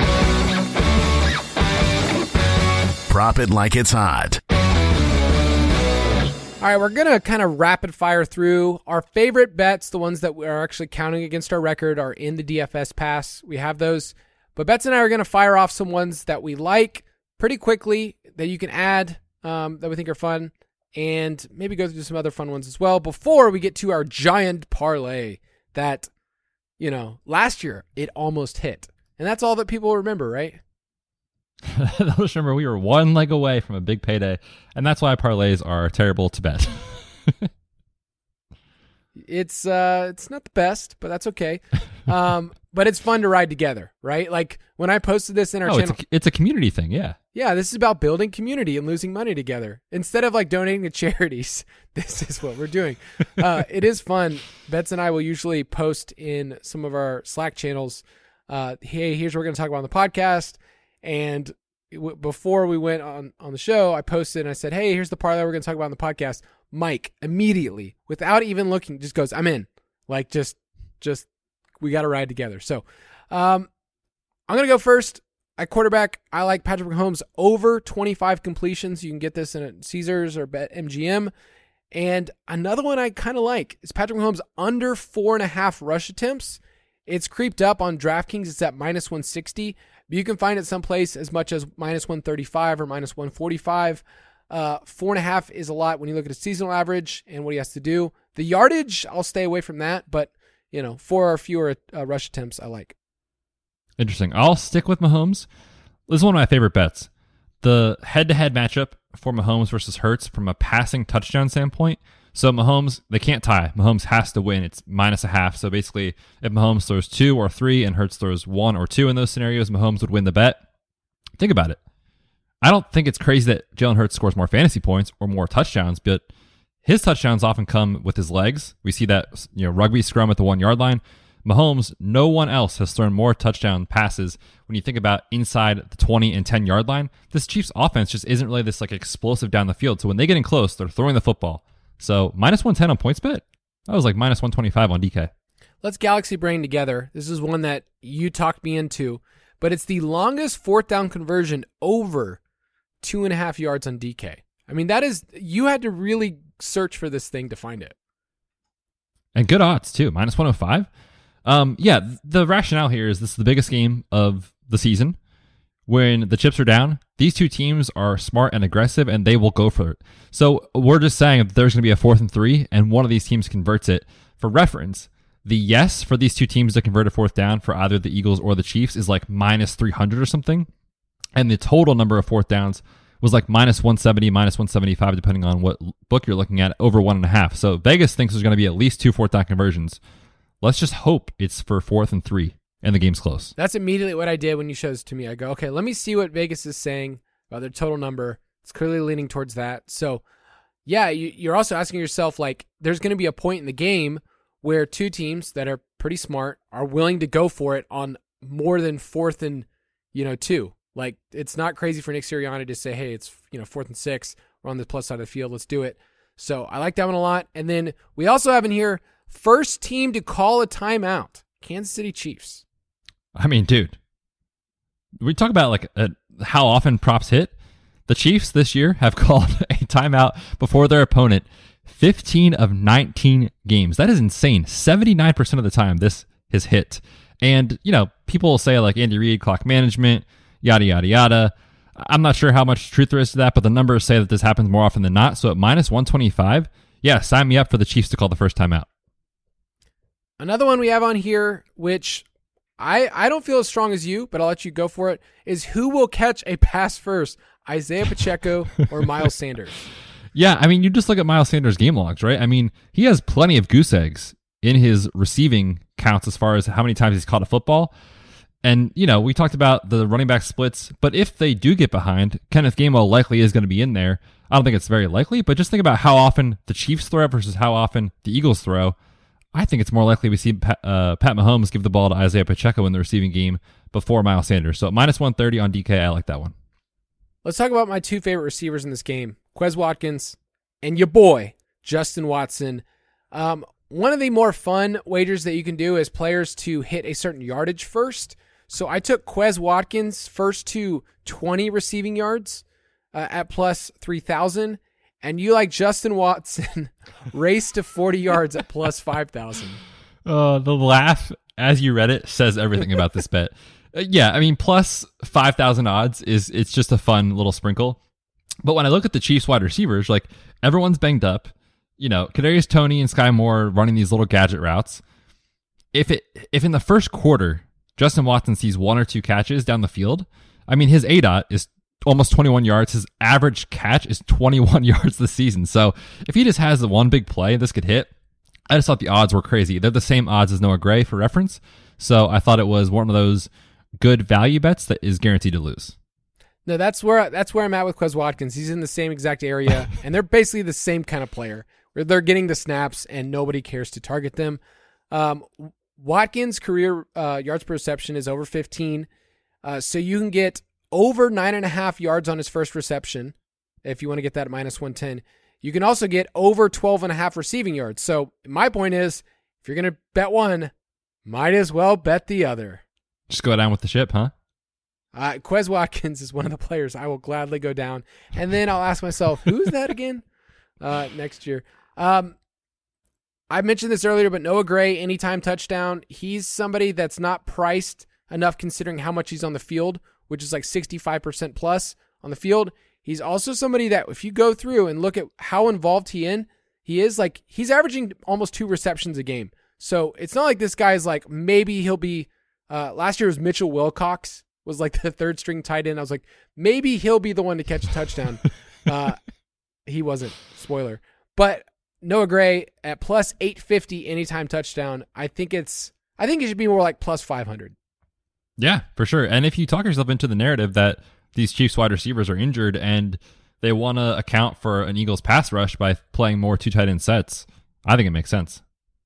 Prop it like it's hot. All right, we're going to kind of rapid fire through our favorite bets. The ones that we are actually counting against our record are in the D F S pass. We have those. But Betts and I are going to fire off some ones that we like pretty quickly that you can add um, that we think are fun, and maybe go through some other fun ones as well before we get to our giant parlay that, you know, last year it almost hit. And that's all that people remember, right? They'll just remember we were one leg away from a big payday, and that's why parlays are terrible to bet. It's uh, it's not the best, but that's okay. Um, but it's fun to ride together, right? Like when I posted this in our oh, channel, it's a, it's a community thing, yeah. Yeah, this is about building community and losing money together. Instead of like donating to charities, this is what we're doing. Uh, it is fun. Betts and I will usually post in some of our Slack channels, uh, hey, here's what we're going to talk about on the podcast. And w- before we went on, on the show, I posted and I said, hey, here's the parlay we're going to talk about on the podcast. Mike immediately, without even looking, just goes, I'm in. Like, just, just, we got to ride together. So um, I'm going to go first. At quarterback, I like Patrick Mahomes over twenty-five completions. You can get this in a Caesars or BetMGM. And another one I kind of like is Patrick Mahomes under four and a half rush attempts. It's creeped up on DraftKings. It's at minus one sixty. But you can find it someplace as much as minus one thirty-five or minus one forty-five. Uh, four and a half is a lot when you look at a seasonal average and what he has to do. The yardage, I'll stay away from that. But, you know, four or fewer uh, rush attempts, I like. Interesting. I'll stick with Mahomes. This is one of my favorite bets. The head-to-head matchup for Mahomes versus Hurts from a passing touchdown standpoint. So Mahomes, they can't tie. Mahomes has to win. It's minus a half. So basically, if Mahomes throws two or three and Hurts throws one or two in those scenarios, Mahomes would win the bet. Think about it. I don't think it's crazy that Jalen Hurts scores more fantasy points or more touchdowns, but his touchdowns often come with his legs. We see that, you know, rugby scrum at the one-yard line. Mahomes, no one else has thrown more touchdown passes when you think about inside the twenty and ten-yard line. This Chiefs offense just isn't really this like explosive down the field. So when they get in close, they're throwing the football. So minus one ten on PointsBet. That was like minus one twenty-five on D K. Let's Galaxy Brain together. This is one that you talked me into, but it's the longest fourth down conversion over two and a half yards on D K. I mean, that is, you had to really search for this thing to find it. And good odds too, minus one oh five. Um, yeah, the rationale here is this is the biggest game of the season. When the chips are down, these two teams are smart and aggressive, and they will go for it. So we're just saying that there's going to be a fourth and three, and one of these teams converts it. For reference, the yes for these two teams to convert a fourth down for either the Eagles or the Chiefs is like minus three hundred or something. And the total number of fourth downs was like minus one seventy, minus one seventy-five, depending on what book you're looking at, over one and a half. So Vegas thinks there's going to be at least two fourth down conversions. Let's just hope it's for fourth and three and the game's close. That's immediately what I did when you showed this to me. I go, okay, let me see what Vegas is saying about their total number. It's clearly leaning towards that. So, yeah, you, you're also asking yourself, like, there's going to be a point in the game where two teams that are pretty smart are willing to go for it on more than fourth and, you know, two. Like, it's not crazy for Nick Sirianni to say, hey, it's, you know, fourth and six. We're on the plus side of the field. Let's do it. So I like that one a lot. And then we also have in here, first team to call a timeout, Kansas City Chiefs. I mean, dude, we talk about like a, how often props hit. The Chiefs this year have called a timeout before their opponent fifteen of nineteen games. That is insane. seventy-nine percent of the time this has hit. And, you know, people will say like Andy Reid, clock management, yada, yada, yada. I'm not sure how much truth there is to that, but the numbers say that this happens more often than not. So at minus one twenty-five, yeah, sign me up for the Chiefs to call the first time out. Another one we have on here, which I, I don't feel as strong as you, but I'll let you go for it, is who will catch a pass first, Isaiah Pacheco or Miles Sanders? Yeah, I mean, you just look at Miles Sanders' game logs, right? I mean, he has plenty of goose eggs in his receiving counts as far as how many times he's caught a football. And, you know, we talked about the running back splits, but if they do get behind, Kenneth Gainwell likely is going to be in there. I don't think it's very likely, but just think about how often the Chiefs throw versus how often the Eagles throw. I think it's more likely we see Pat, uh, Pat Mahomes give the ball to Isaiah Pacheco in the receiving game before Miles Sanders. So at minus one thirty on D K, I like that one. Let's talk about my two favorite receivers in this game, Quez Watkins and your boy, Justin Watson. Um, one of the more fun wagers that you can do is players to hit a certain yardage first. So I took Quez Watkins first to twenty receiving yards uh, at plus three thousand. And you like Justin Watson race to forty yards at plus five thousand. Uh, the laugh as you read it says everything about this bet. Uh, yeah, I mean, plus five thousand odds is it's just a fun little sprinkle. But when I look at the Chiefs wide receivers, like everyone's banged up. You know, Kadarius Toney and Sky Moore running these little gadget routes. If it if in the first quarter Justin Watson sees one or two catches down the field, I mean, his A DOT is almost twenty-one yards. His average catch is twenty-one yards this season. So if he just has the one big play, this could hit. I just thought the odds were crazy. They're the same odds as Noah Gray for reference. So I thought it was one of those good value bets that is guaranteed to lose. No, that's where that's where I'm at with Quez Watkins. He's in the same exact area, and they're basically the same kind of player where they're getting the snaps and nobody cares to target them. Um, Watkins' career uh, yards per reception is over fifteen, uh, so you can get over nine and a half yards on his first reception if you want to get that at minus one ten. You can also get over twelve and a half receiving yards. So my point is, if you're going to bet one, might as well bet the other. Just go down with the ship, huh? Uh, Quez Watkins is one of the players I will gladly go down. And then I'll ask myself, who's that again uh, next year? Um, I mentioned this earlier, but Noah Gray, anytime touchdown, he's somebody that's not priced enough considering how much he's on the field, which is like sixty-five percent plus on the field. He's also somebody that if you go through and look at how involved he in, he is like, he's averaging almost two receptions a game. So it's not like this guy's like, maybe he'll be, uh, last year was Mitchell Wilcox was like the third string tight end. I was like, maybe he'll be the one to catch a touchdown. uh, he wasn't, spoiler. But Noah Gray at plus eight fifty anytime touchdown. I think it's, I think it should be more like plus five hundred. Yeah, for sure. And if you talk yourself into the narrative that these Chiefs wide receivers are injured and they want to account for an Eagles pass rush by playing more two tight end sets, I think it makes sense.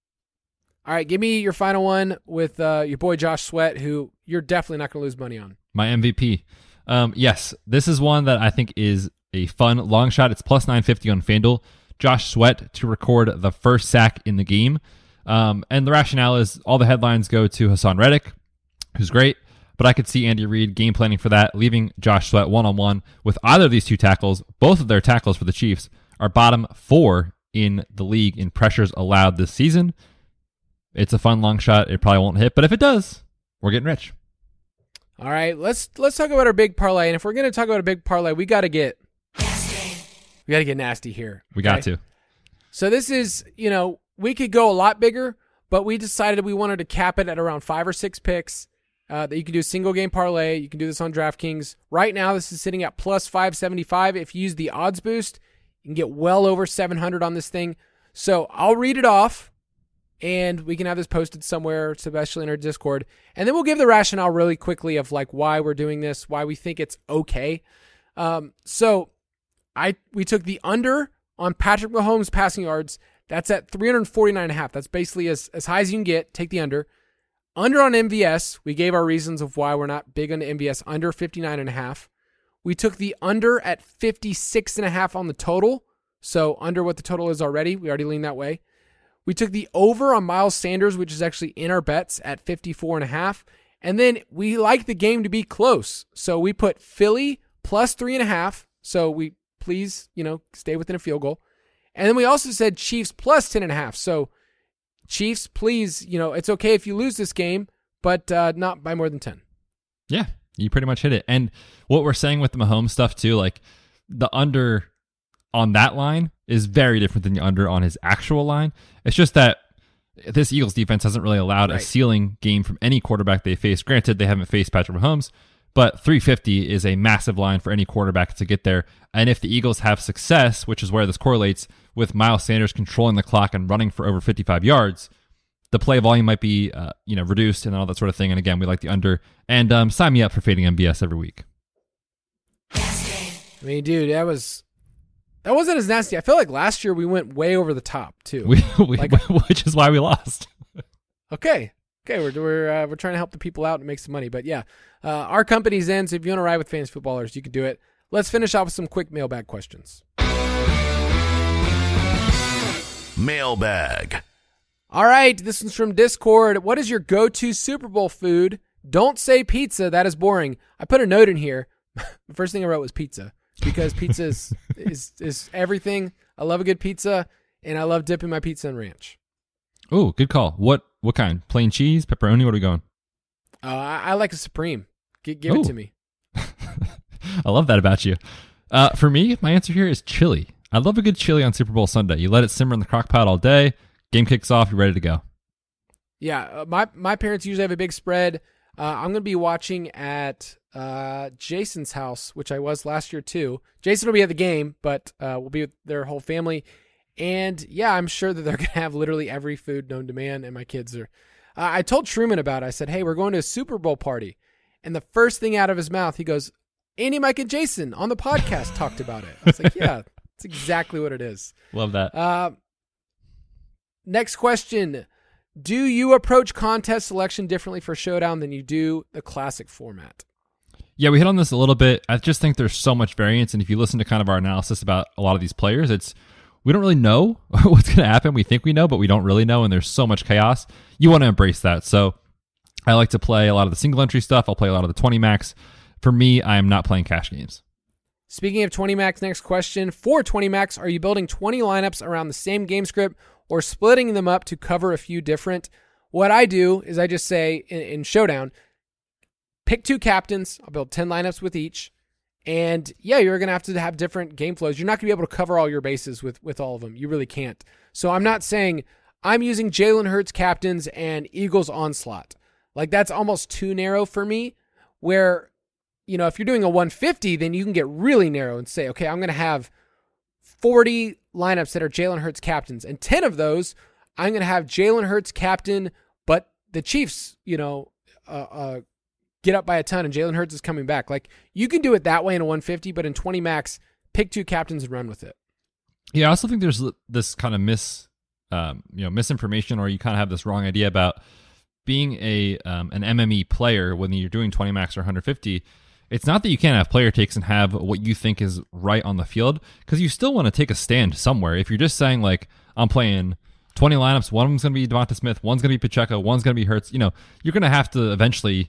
All right, give me your final one with uh, your boy Josh Sweat, who you're definitely not going to lose money on. My M V P. Um, yes, this is one that I think is a fun long shot. It's plus nine fifty on FanDuel. Josh Sweat to record the first sack in the game. Um, and the rationale is all the headlines go to Hassan Reddick, who's great, but I could see Andy Reid game planning for that, leaving Josh Sweat one-on-one with either of these two tackles. Both of their tackles for the Chiefs are bottom four in the league in pressures allowed this season. It's a fun long shot. It probably won't hit, but if it does, we're getting rich. All right, let's let's talk about our big parlay. And if we're going to talk about a big parlay, we got to get nasty. We got to get nasty here. We okay? got to. So this is, you know, we could go a lot bigger, but we decided we wanted to cap it at around five or six picks. Uh, that you can do a single game parlay. You can do this on DraftKings. Right now, this is sitting at plus five seventy-five. If you use the odds boost, you can get well over seven hundred on this thing. So I'll read it off, and we can have this posted somewhere, especially in our Discord. And then we'll give the rationale really quickly of like why we're doing this, why we think it's okay. Um, so I we took the under on Patrick Mahomes passing yards. That's at three forty-nine and a half. That's basically as, as high as you can get. Take the under. Under on M V S, we gave our reasons of why we're not big on M V S, under fifty-nine and a half. We took the under at fifty-six and a half on the total. So under what the total is already. We already leaned that way. We took the over on Miles Sanders, which is actually in our bets at fifty-four and a half. And then we like the game to be close. So we put Philly plus three and a half. So we please, you know, stay within a field goal. And then we also said Chiefs plus ten and a half. So Chiefs, please, you know, it's okay if you lose this game, but uh, not by more than ten. Yeah. You pretty much hit it. And what we're saying with the Mahomes stuff too, like the under on that line is very different than the under on his actual line. It's just that this Eagles defense hasn't really allowed right. a ceiling game from any quarterback they face. Granted, they haven't faced Patrick Mahomes, but three fifty is a massive line for any quarterback to get there. And if the Eagles have success, which is where this correlates with Miles Sanders controlling the clock and running for over fifty-five yards, the play volume might be uh, you know, reduced and all that sort of thing. And again, we like the under. And um, sign me up for fading M B S every week. I mean, dude, that was that wasn't as nasty. I feel like last year we went way over the top too, we, we, like, which is why we lost. okay, okay, we're we're uh, we're trying to help the people out and make some money. But yeah, uh, our company's in. So if you want to ride with Fantasy Footballers, you can do it. Let's finish off with some quick mailbag questions. Mailbag. All right, this one's from Discord. What is your go-to Super Bowl food? Don't say pizza. That is boring. I put a note in here. The first thing I wrote was pizza because pizza is, is is everything. I love a good pizza, and I love dipping my pizza in ranch. Oh, good call. What what kind? Plain cheese, pepperoni? What are we going? Uh, I, I like a Supreme. G- give Ooh. it to me. I love that about you. Uh, for me, my answer here is chili. I love a good chili on Super Bowl Sunday. You let it simmer in the crock pot all day. Game kicks off. You're ready to go. Yeah, uh, my my parents usually have a big spread. Uh, I'm going to be watching at uh, Jason's house, which I was last year too. Jason will be at the game, but uh, we'll be with their whole family. And yeah, I'm sure that they're going to have literally every food known to man. And my kids are. Uh, I told Truman about it. I said, "Hey, we're going to a Super Bowl party," and the first thing out of his mouth, he goes, "Andy, Mike, and Jason on the podcast talked about it." I was like, "Yeah, that's exactly what it is." Love that. Uh, next question. Do you approach contest selection differently for Showdown than you do the classic format? Yeah, we hit on this a little bit. I just think there's so much variance, and if you listen to kind of our analysis about a lot of these players, it's we don't really know what's going to happen. We think we know, but we don't really know, and there's so much chaos. You want to embrace that. So I like to play a lot of the single entry stuff. I'll play a lot of the twenty max. For me, I am not playing cash games. Speaking of twenty max, next question. For twenty max, are you building twenty lineups around the same game script or splitting them up to cover a few different? What I do is I just say in, in Showdown, pick two captains. I'll build ten lineups with each. And yeah, you're going to have to have different game flows. You're not going to be able to cover all your bases with, with all of them. You really can't. So I'm not saying I'm using Jalen Hurts captains and Eagles onslaught. Like that's almost too narrow for me, where, you know, if you're doing a one fifty, then you can get really narrow and say, okay, I'm going to have forty lineups that are Jalen Hurts captains, and ten of those I'm going to have Jalen Hurts captain, but the Chiefs, you know, uh, uh, get up by a ton and Jalen Hurts is coming back. Like you can do it that way in a one fifty, but in twenty max, pick two captains and run with it. Yeah, I also think there's this kind of mis, um, you know, misinformation, or you kind of have this wrong idea about being a um, an M M E player when you're doing twenty max or one fifty. It's not that you can't have player takes and have what you think is right on the field, because you still want to take a stand somewhere. If you're just saying, like, I'm playing twenty lineups, one of them's going to be Devonta Smith, one's going to be Pacheco, one's going to be Hurts, you know, you're going to have to eventually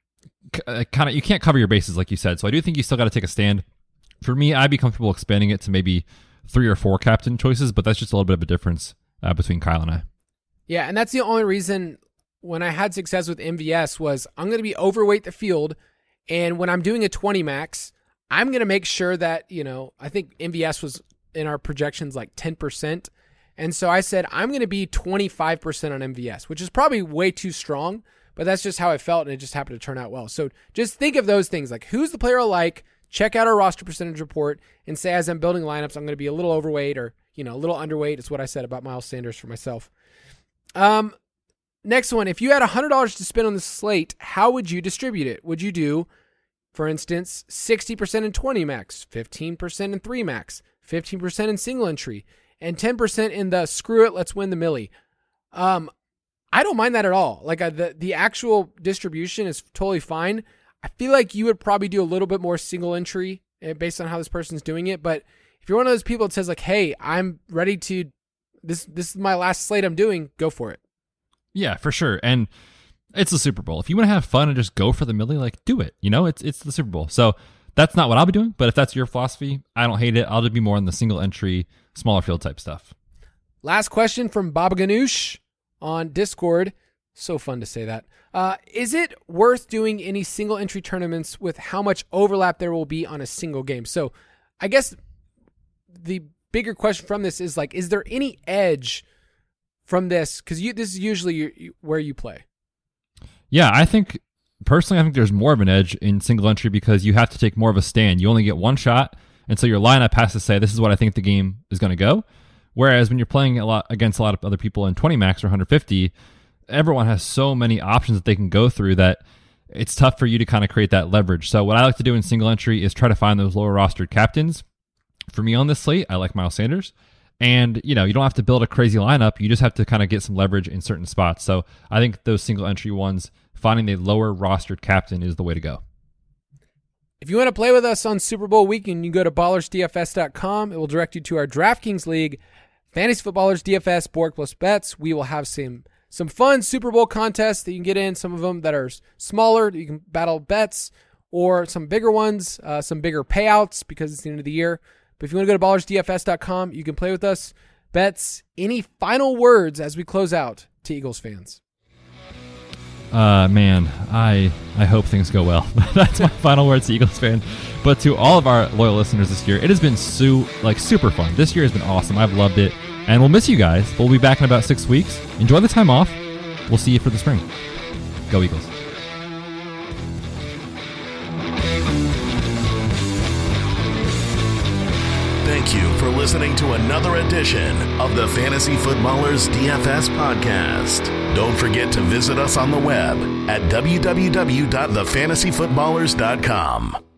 uh, kind of, you can't cover your bases like you said. So I do think you still got to take a stand. For me, I'd be comfortable expanding it to maybe three or four captain choices, but that's just a little bit of a difference uh, between Kyle and I. Yeah, and that's the only reason when I had success with M V S was I'm going to be overweight the field. And when I'm doing a twenty max, I'm going to make sure that, you know, I think M V S was in our projections like ten percent. And so I said, I'm going to be twenty-five percent on M V S, which is probably way too strong, but that's just how I felt. And it just happened to turn out well. So just think of those things, like who's the player I like, check out our roster percentage report and say, as I'm building lineups, I'm going to be a little overweight or, you know, a little underweight. It's what I said about Miles Sanders for myself. Um, Next one, if you had one hundred dollars to spend on the slate, how would you distribute it? Would you do, for instance, sixty percent in twenty max, fifteen percent in three max, fifteen percent in single entry, and ten percent in the screw it, let's win the millie? Um, I don't mind that at all. Like uh, the, the actual distribution is totally fine. I feel like you would probably do a little bit more single entry based on how this person's doing it. But if you're one of those people that says like, hey, I'm ready to, this, this is my last slate I'm doing, go for it. Yeah, for sure. And it's the Super Bowl. If you want to have fun and just go for the millie, like do it. You know, it's it's the Super Bowl. So that's not what I'll be doing. But if that's your philosophy, I don't hate it. I'll just be more in the single entry, smaller field type stuff. Last question from Baba Ganoush on Discord. So fun to say that. Uh, is it worth doing any single entry tournaments with how much overlap there will be on a single game? So I guess the bigger question from this is like, is there any edge from this? Because you, this is usually your, you, where you play. Yeah, I think personally, I think there's more of an edge in single entry because you have to take more of a stand. You only get one shot, and so your lineup has to say, this is what I think the game is going to go. Whereas when you're playing a lot against a lot of other people in twenty max or one fifty, everyone has so many options that they can go through that it's tough for you to kind of create that leverage. So what I like to do in single entry is try to find those lower rostered captains. For me on this slate, I like Miles Sanders. And, you know, you don't have to build a crazy lineup. You just have to kind of get some leverage in certain spots. So I think those single entry ones, finding a lower rostered captain is the way to go. If you want to play with us on Super Bowl weekend, you can go to ballers d f s dot com. It will direct you to our DraftKings League, Fantasy Footballers D F S, Board Plus Bets. We will have some Some fun Super Bowl contests that you can get in, some of them that are smaller, that you can battle bets, or some bigger ones, uh, some bigger payouts because it's the end of the year. But if you want to go to ballers d f s dot com, you can play with us. Bets, any final words as we close out to Eagles fans? Uh, man, I I hope things go well. That's my final words to Eagles fans. But to all of our loyal listeners this year, it has been su- like super fun. This year has been awesome. I've loved it. And we'll miss you guys. We'll be back in about six weeks. Enjoy the time off. We'll see you for the spring. Go Eagles. Thank you for listening to another edition of the Fantasy Footballers D F S podcast. Don't forget to visit us on the web at w w w dot the fantasy footballers dot com.